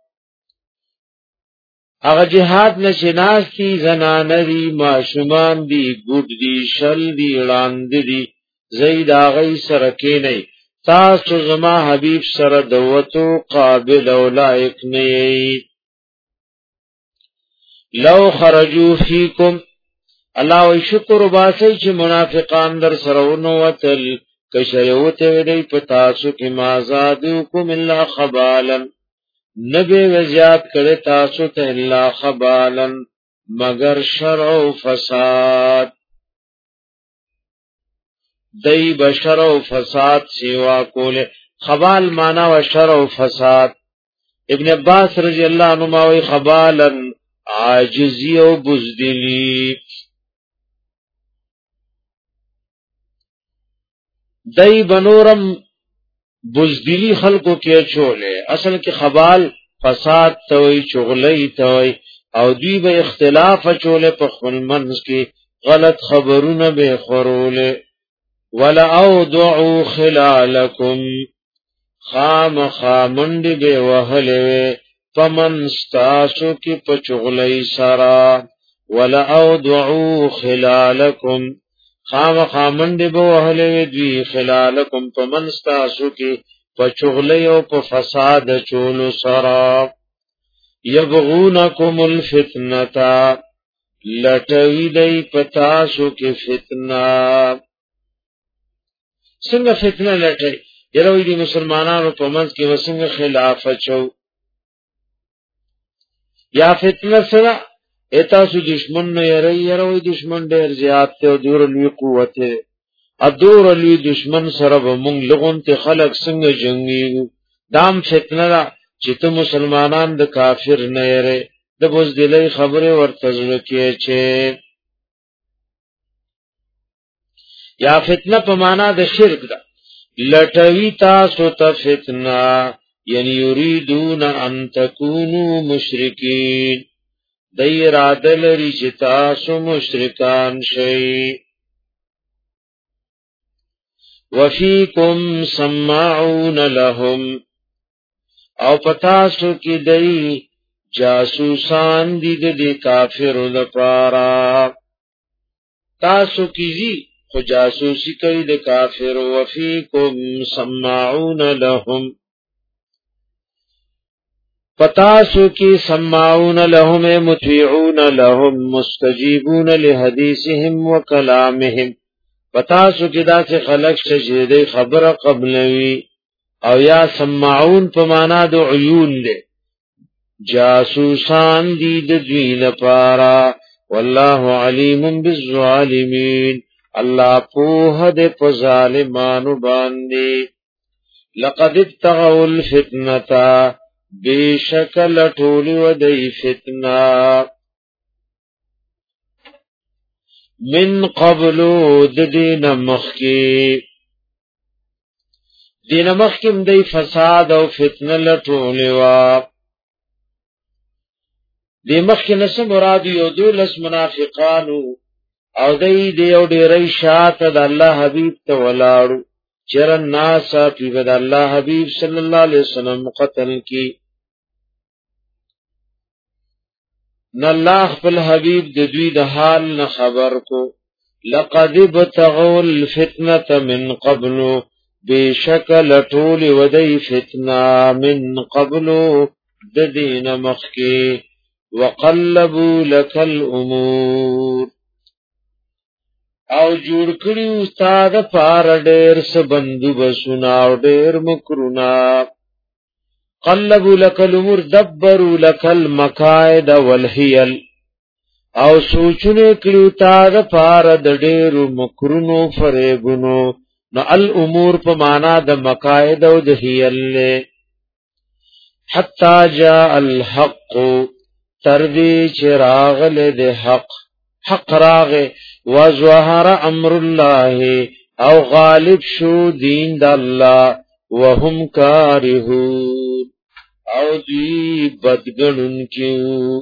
اغه جهاد نشناس دي زنان دي معشومان دي ګډ دي شل دي لاند دي زید اغه سره کینی تاسو زما حبیب سره دوتو قابل او لایق نه لو خرجو فیکم الله او شکر باسي چې منافقان در سره ونو وتل کشیوته وی په تاسو کې ما زادوکم الا خبالن نبی وزیات کړه تاسو ته الا خبالن مگر شر او فساد دی بشر او فساد سیوا کوله خبال معنا و شر او فساد ابن عباس رضی اللہ عنہما وی خبالن عاجزی او بزدلی دی بنورم بزدلی خلقو کې چولے اصل کې خبال فساد توي چغلی توي او دوی به اختلاف چولے په خپل منځ کې غلط خبرونه به خورولے ولا اوضعوا خلالکم خام خامند به وهله فمن استاسو کی پچغلی سرا ولا اوضعوا خلالکم خام خامند به وهله دی خلالکم فمن استاسو کی پچغلی او په فساد چولو سرا یبغونکم الفتنه لټوی دی پتاسو کی فتنه څنګه فتنه لټي یروي دي مسلمانانو په منځ کې وسنګ خلافت شو یا فتنه سره ایتاسو دشمن نه یری یروي دشمن ډیر زیات ته دور لوی قوت ادور لوی دشمن سره به مونږ لغون ته خلق څنګه جنگي دام فتنه را چې ته مسلمانان د کافر نه یری د بوزدلې خبره ورته ځل کې چې یا فتنه په معنا د شرک ده لټوي تاسو ته فتنه یعنی یریدون ان تکونو مشرکین دی اراده لري چې تاسو مشرکان شئ. وفیکم سماعون لهم او پتاسو کی دی جاسوسان دی دی کافر لپارا تاسو کی زی خو جاسوسی کئی دی کافر. وفیکم سماعون لهم پتاسو کی سماعون لهم مطیعون لهم مستجیبون لحدیثهم و کلامهم پتاسو کی دا سے خلق شجدی خبر قبلوی او یا سماعون په معنا د عیون دے جاسوسان دی د دوی لپاره. والله علیم بالظالمین الله په دې په ظالمانو باندې. لقد ابتغوا الفتنه بشکل ټول ودی فتنه من قبل د دین مخکی دین مخکم دی فساد او فتنه لټولې وا. دی مخک نس مراد یو دولس منافقانو او دی دی او ډیرې شاته د الله حبیب ته ولاړو چر الناس فی بد الله حبیب صلی الله علیه وسلم قتل کی نو الله خپل حبیب د دوی د حال نه خبر کو. لقد ابتغوا الفتنه من قبل بشکل طول ودی فتنه من قبل د دین مخکی. وقلبوا لك الامور او جوړ کړي استاد پار ډېر سبندو بسنا او ډېر مکرونا. قلبوا لك الامور دبروا لك المكائد والحيل او سوچونه کړي استاد پار د ډېر مکرونو فریبونو. نو الامور په معنا د مقاعد او د حیل له. حتا جاء الحق تردی چراغ له د حق حق راغه وظهر امر الله او غالب شو دین د الله وهم کارهون او دی بدګنون کیو.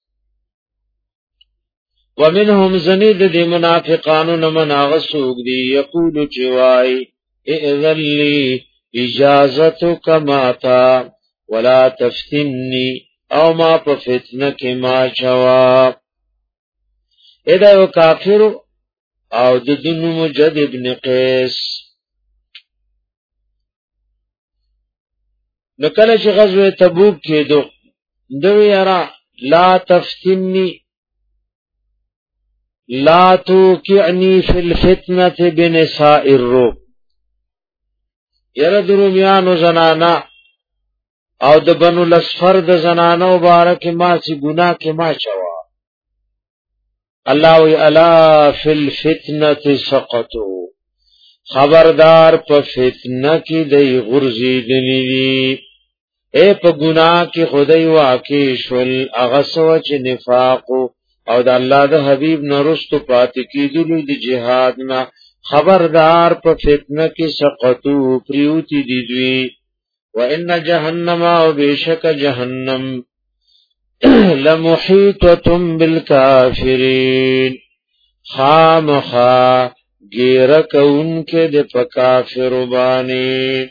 ومنهم زنید دی منافقانو نمن آغا سوگ دی یقولو چوائی اذن لی اجازتو کماتا ولا تفتنی او ما پا فتنک ما چوا. ایدہ و کافرو او ددنو مجد ابن قیس نکلش غزو تبوک کی دو دو یرا لا تفتنی لا توقعنی فی الفتنة بنساء الروم یرد رومیانو زنانا او د بنو لسفر د زنانو بارک ما سی گناہ کی ما چوا. اللہ وی الا فی الفتنة سقطو خبردار پا فتنہ کی دی غرزی دلیلی. اے پا گناہ کی خدای واقع شول اغسوچ نفاقو او د الله د حبیب نرستو پاتې کیدلو د جهاد نه خبردار په فتنه کې سقطو پریوتی دي دوی. وان جهنم او بشک جهنم لمحیطه بالکافرین خامخا گیر کون کې د کافر باندې.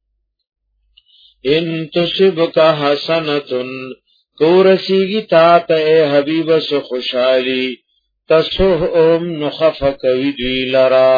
ان تصبک حسنه کورسیگی تا تا اے حبیب سو خوشحالی تسوہم نخفک ویدوی لرا.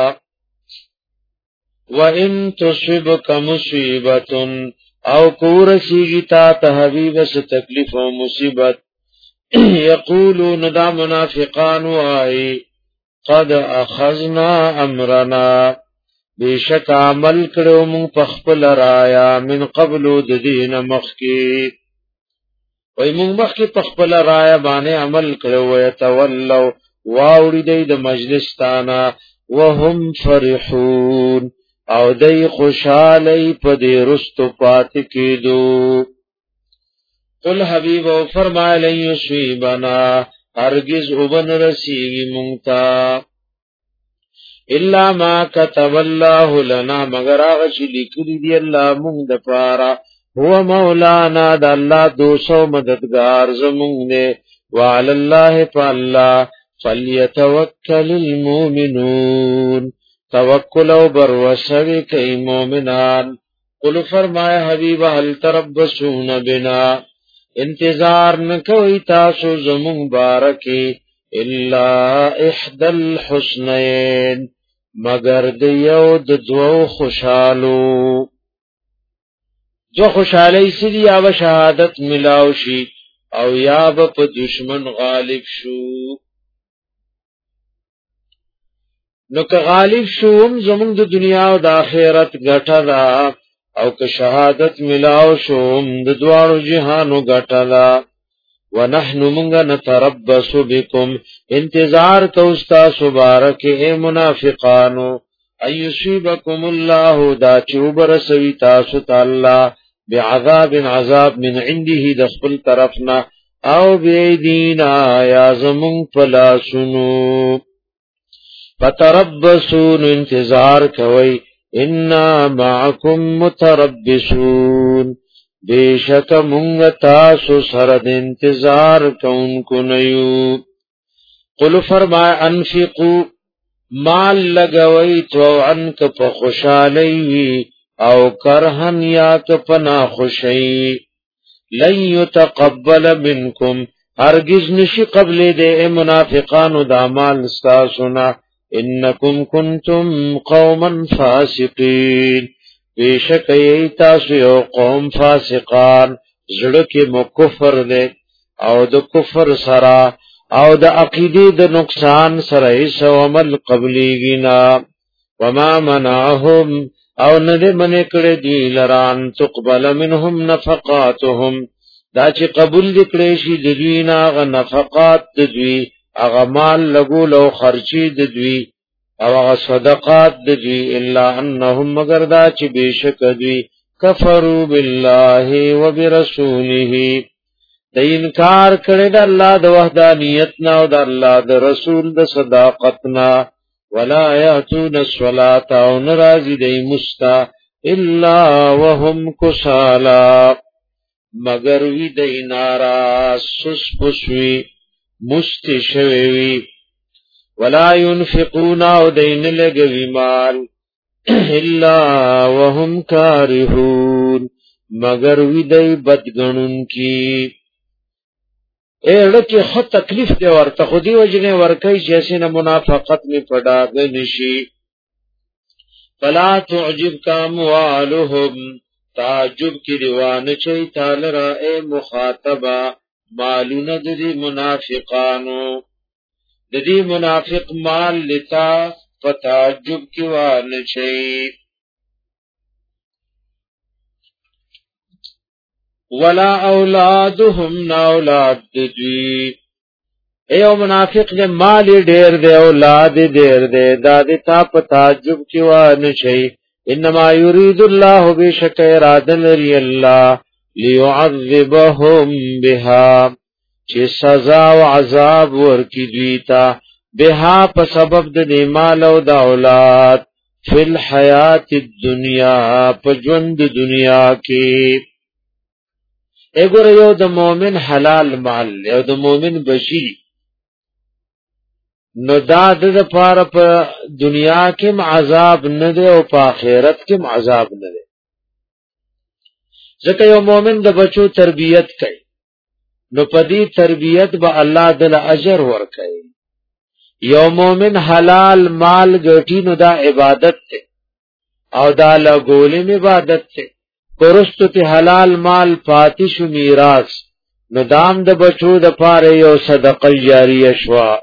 وَإِن تُصِبْكَ مُصِيبَةٌ او کورسیگی تا تا حبیب سو تکلیف و مصیبت یقولو ندا منافقانو آئی قد اخذنا امرنا بیشک عمل کرو من پخپل رایا من قبلو ددین مخکی. وای مونږ مخکې په خپل رایه باندې عمل کړو او یتولوا واوړي دی د مجلس تانا وهم فرحون او دی خوشاله په دې رستو پات کېدو. قل حبیب او فرمایلی یصیبنا هرگز وبن رسیږي مونږ ته الا ما كتب الله لنا مگر هغه چې لیکلي دی الله مونږ د پاره هو مولانا د الله دوسو مددگار زمونږ دی وعلى الله فالله فليتوكل المؤمنون توکل او بروسوی کئی مومنان قل فرمائے حبیب هل تربصون بنا انتظار نکوی تاسو زمون بارکی الا احد الحسنین مگر دیو د دو خوشالو جو خوشالی سری یا و شهادت ملاوشی او یا با پا دشمن غالب شو نو که غالب شوم زمون د دنیا او د آخرت ګټه ده او که شهادت ملاو شوم د دوارو جهانو ګټه ده ونحن منغا نتربص بكم انتظار کوستا سبارک اے منافقانو ایصيبكم الله دا چوبر سوی تاسو تعالی بعذاب عذاب من عنده دخل طرفنا او بیدینا یا زمون پلاسونو فتربصون انتظار کوي انا معكم متربصون بیشک مونږ تاسو سره د انتظار کوونکو نه یو قل فرمای انفقوا مال لګوي تو عنک په خوشالي وي او کرهن یا که پنا خوشي لن يتقبل منكم هرگز نشي قبل د منافقانو د اعمال استاسنا انکم کنتم قوما فاسقین بیشک ای تاسو یو قوم فاسقان زړه کې مو کفر دی او د کفر سره او د عقیده د نقصان سره هیڅ عمل قبلیږي نه وما منعهم او نه من کړه دی لران تقبل منهم نفقاتهم دا چې قبول دکړي شي د دوی نه غ نفقات د دوی اغه مال لګول او خرچي د دوی او اغه صدقات د دوی الا انهم مگر دا چې بشک دوی کفروا بالله وبرسوله د انکار کړي د الله د وحدانیت نه او د الله د رسول د صداقت نه ولا یاتون الصلاة او نرازی دی مستا الا وهم کسالا مگر وی دی ناراض سس پسوی مستشوی ولا ينفقون او دین لګوي مال الا وهم کارهون مگر وی دی بدګنون کی اېړه کې خو تکلیف دی ورته خو دی وجنه ورکای چې سینه منافقت می پډاګ نشي فلا تعجبك اموالهم تعجب کی دیوانه چي تعالی را اے مخاطبه مالونه د دې منافقانو د دې منافق مال لتا فتعجب کی وانه چي ولا اولادهم نا اولاد دوی ایو منافق دے مال ډیر دے اولاد ډیر دے دادی تا په تعجب کی وانه چي انما يريد الله بشک اراده لري الله ليعذبهم بها چې سزا او عذاب ورکی دوی تا بها په سبب د مال او د اولاد فی الحیات الدنیا په ژوند دنیا کې اګور یو د مؤمن حلال مال یو د مؤمن بشی نو دا د لپاره په دنیا کې عذاب نه دی او په آخرت کې عذاب نه دی ځکه یو مؤمن د بچو تربیت کوي نو په دې تربیت به الله دل اجر ورکړي یو مؤمن حلال مال ګټي نو دا عبادت دی او دا لګولې عبادت دی پرستو ته حلال مال پاتې شو میراث نو دام د بچو د پاره یو صدقه جاریه شوا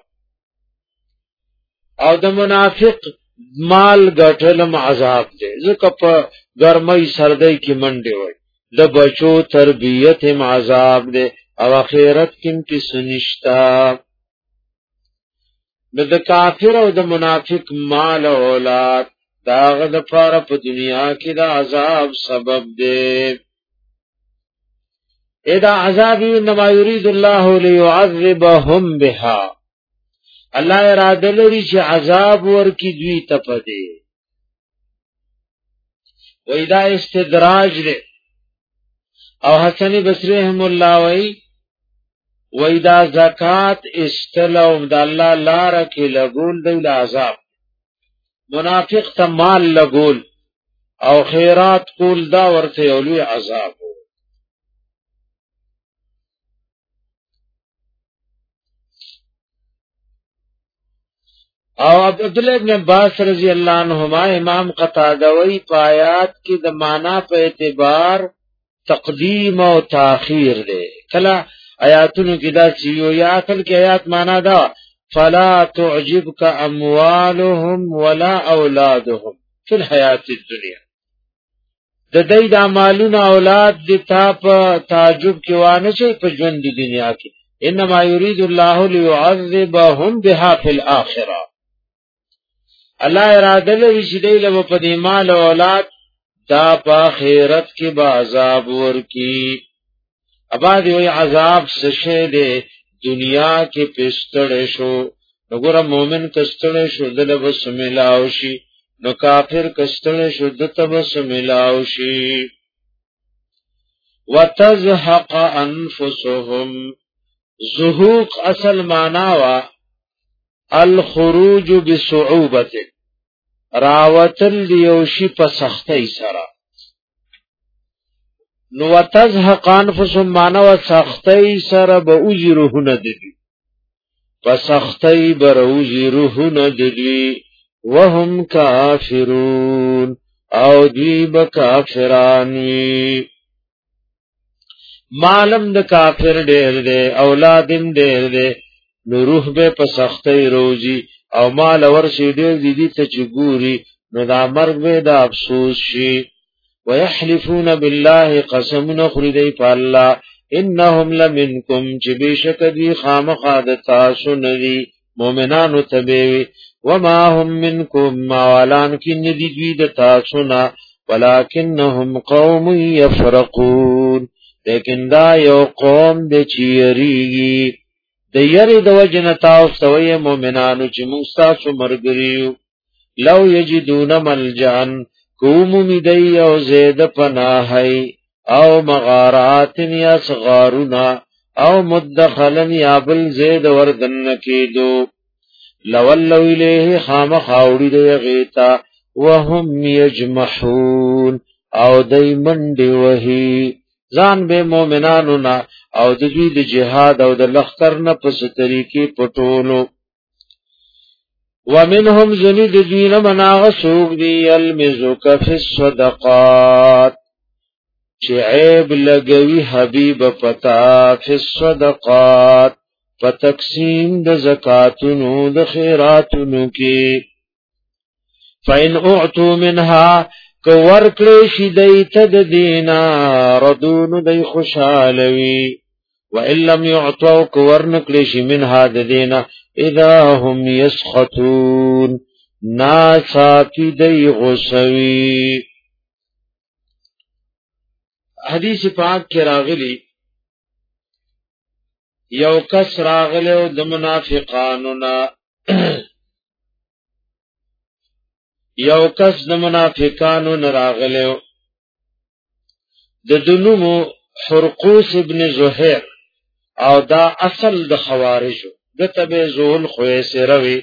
او د منافق مال ګټلم عذاب دی ځکه په ګرمۍ سردۍ کې منډه وای د بچو تربیت هم عذاب دی او اخرت کې کی سنشتا د کافر او د منافق مال او اولاد داغه د پاره په دنیا کې د عذاب سبب دی ادا عذاب انما يريد الله ليعذبهم بها الله اراده لري چې عذاب ورکی دوی ته پدې وېدا استدراج دی او حسن بصری رحم الله وی وی دا زکات استلو د الله لار کې لګول دی عذاب منافق ته مال لګول او خیرات کول دا ورته یو لوی عذاب او عبد الله ابن عباس رضی الله عنهما امام قتاده وی پایات کې د معنا په اعتبار تقدیم او تاخير دی کله آیاتونو کې دا چې یو یا اصل کې آیات معنا دا فلا تعجبك اموالهم ولا اولادهم فی الحیات الدنیا د دې د مالونو اولاد د تا په تعجب کې وانه شي په ژوند د دنیا کې انما یرید الله ليعذبهم بها فی الاخره الله اراده لري چې دې له په دې مال او اولاد دا په آخرت کې به عذاب ورکی ابا دې عذاب څه دې دنیا کې پستړې شو وګوره مؤمن کستړې شو دله بس ملاو شي نو کافر کستړې شو دته بس ملاو شي وتزهق انفسهم زهوق اصل معنا وا الخروج بصعوبه راوتل دیوشی په سختۍ سره نو وتزهق انفسهم معنا وا سختۍ سره به اوجرهونه دي په سختۍ بر اوجرهونه دي وهم کافرون او دی به کافران وي مالم د کافر ډېر دی اولادم ډېر دی نو روح به په سختۍ روزي او مال ورشي ډېر دي دي ته چګوري نو دا مرګ به د افسوس شي ويحلفون بالله قسمنا خریدای په الله انهم لمنکم چې بشک دی خامخا د تاسو ندي مؤمنانو تبوي وما هم منکم ما ولان کین دی دوی د تاسو نه ولکنهم قوم يفرقون لیکن دا یو قوم د چیریږي د یری د وجنه تاسو توي مؤمنانو چې موږ تاسو مرګریو لو یجدون ملجان کوم میدای او زید پناهی او مغارات یا صغارنا او مدخلن یا بل زید وردن کیدو لولو الیه خام خاوڑی دی غیتا وهم یجمحون او دی منڈی وحی ځان به مؤمنانو نا او د دوی د جهاد او د لخر نه پس طریقې پټولو ومنهم ذنی د دوی نه مناغ سوق دی المزک فی الصدقات چې عیب لګوي حبیب پتا فی الصدقات په تقسیم د زکاتونو د خیراتونو کې فین اعطوا منها کو ورکړې شي دیت د دینا ردون دی خوشالوي و ان لم يعطوا کو ورنکړې شي منها د دینا اذا هم يسخطون ناصافي دی غسوي حدیث پاک کې راغلی یو کس راغله د منافقانو نا یو کس د منافقانو نراغله د دنمو حرقوس ابن زهير او دا اصل د خوارجو د تبه زول خویسروي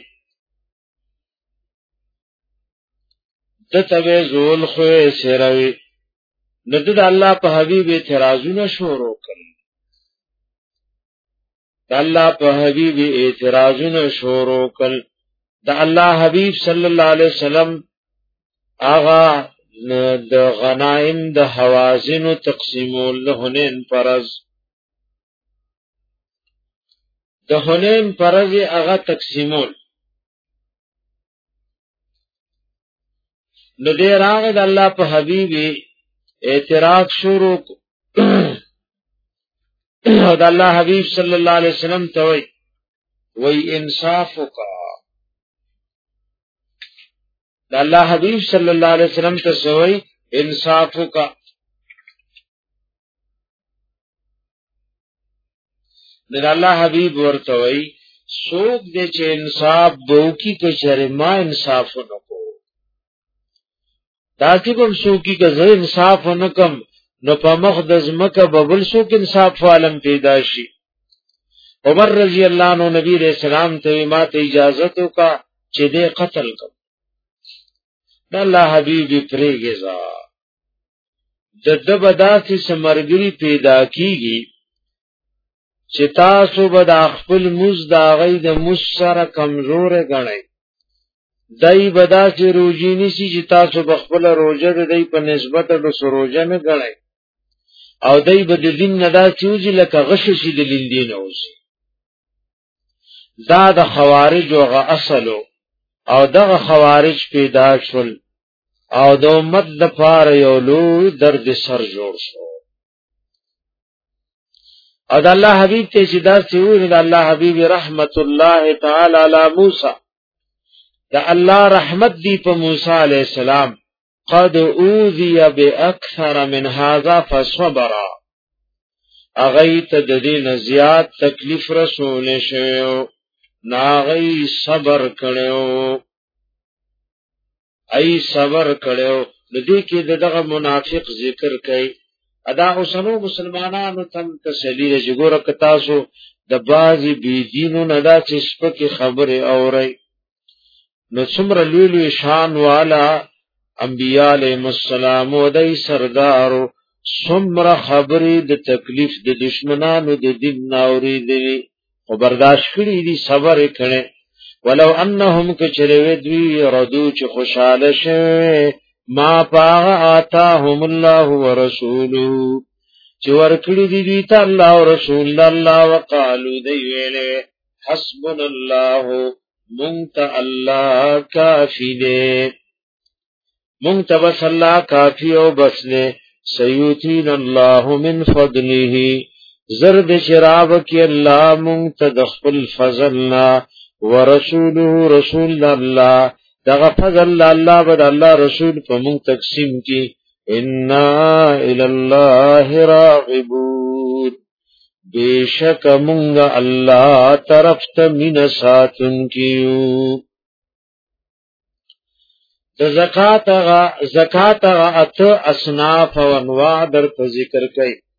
د تبه زول خویسروي ند د الله په حبيب اعتراضونه شروع کړي د الله په حبيب اعتراضونه شروع کړي د الله حبيب صلی الله علیه وسلم آغا د غنائم د حوازن تقسیمول له حنین فرض د حنین فرض آغا تقسیمول نو دې راغ د الله په حبيب اعتراض شروع او د الله حبيب صلی الله علیه وسلم ته وی وی انصاف وکړه د الله حبيب صلی الله علیه وسلم ته سوی انصاف کا د الله حبيب ورته وی سوق دې چې انصاف بو کی که شرما انصاف نکو تاکي کوم سوقي که زه انصاف نکم نو په مخ د ځمکه ببل څوک انصاف عالم پیدا شي. عمر رضی الله عنه نبی رسول الله ته ما ته اجازه وکا چې دې قتل کړ. د الله حبیبي پرېږه د د بداسي سمرګری پیدا کیږي چې تاسو به د خپل موز دا غي د موس سره کمزور غړئ. دای بداسي روزي نسی چې تاسو به خپل روزه د دې په نسبت د سروجه نه غړئ او دای به د دین نه دا چوزي لکه غش شي د لیندین اوسي. دا د خوارج او غ اصلو او دغه خوارج پیدا شول او د امت د پاره یو لوی درد سر جوړ شو. او د الله حبیب ته چې دا سوي د الله حبیب رحمت الله تعالی علی موسی د الله رحمت دی په موسی علی السلام قد اوذی باکثر من هذا فصبر اغیت د دین زیات تکلیف رسول شو ناغی صبر کړو ای صبر کړو. د دې کې دغه منافق ذکر کړي ادا اوسنو مسلمانانو تم تسلی جګور کتاسو د بازي بی دینو نه دا چې سپکه خبره اوري. نو څومره لوی لوی شان والا انبیاء علیهم السلام او دای سردارو څومره خبره د تکلیف د دشمنانو د دین ناوري دي او برداشت کړی دي صبر کړي. ولو انهم کچروی دوی ردو چې خوشاله شه ما پاغ آتاهم الله ورسوله چې ورکړي دي دوی ته الله او رسول الله وقالو دی ویله حسبنا الله مونږ ته الله کافی دی مونږ ته بس الله کافی او بس نه سیوتین الله من فضله زرد شراب کی الله مونږ ته د خپل فضلنا ورسوله رسول الله دغه فضل الله بد الله رسول په مونږ تقسیم کی انا الی الله راغبون بیشک مونږ الله طرف ته من ساتن کیو. د زکات غا زکات غا ات اصناف او انواع در په ذکر کړي.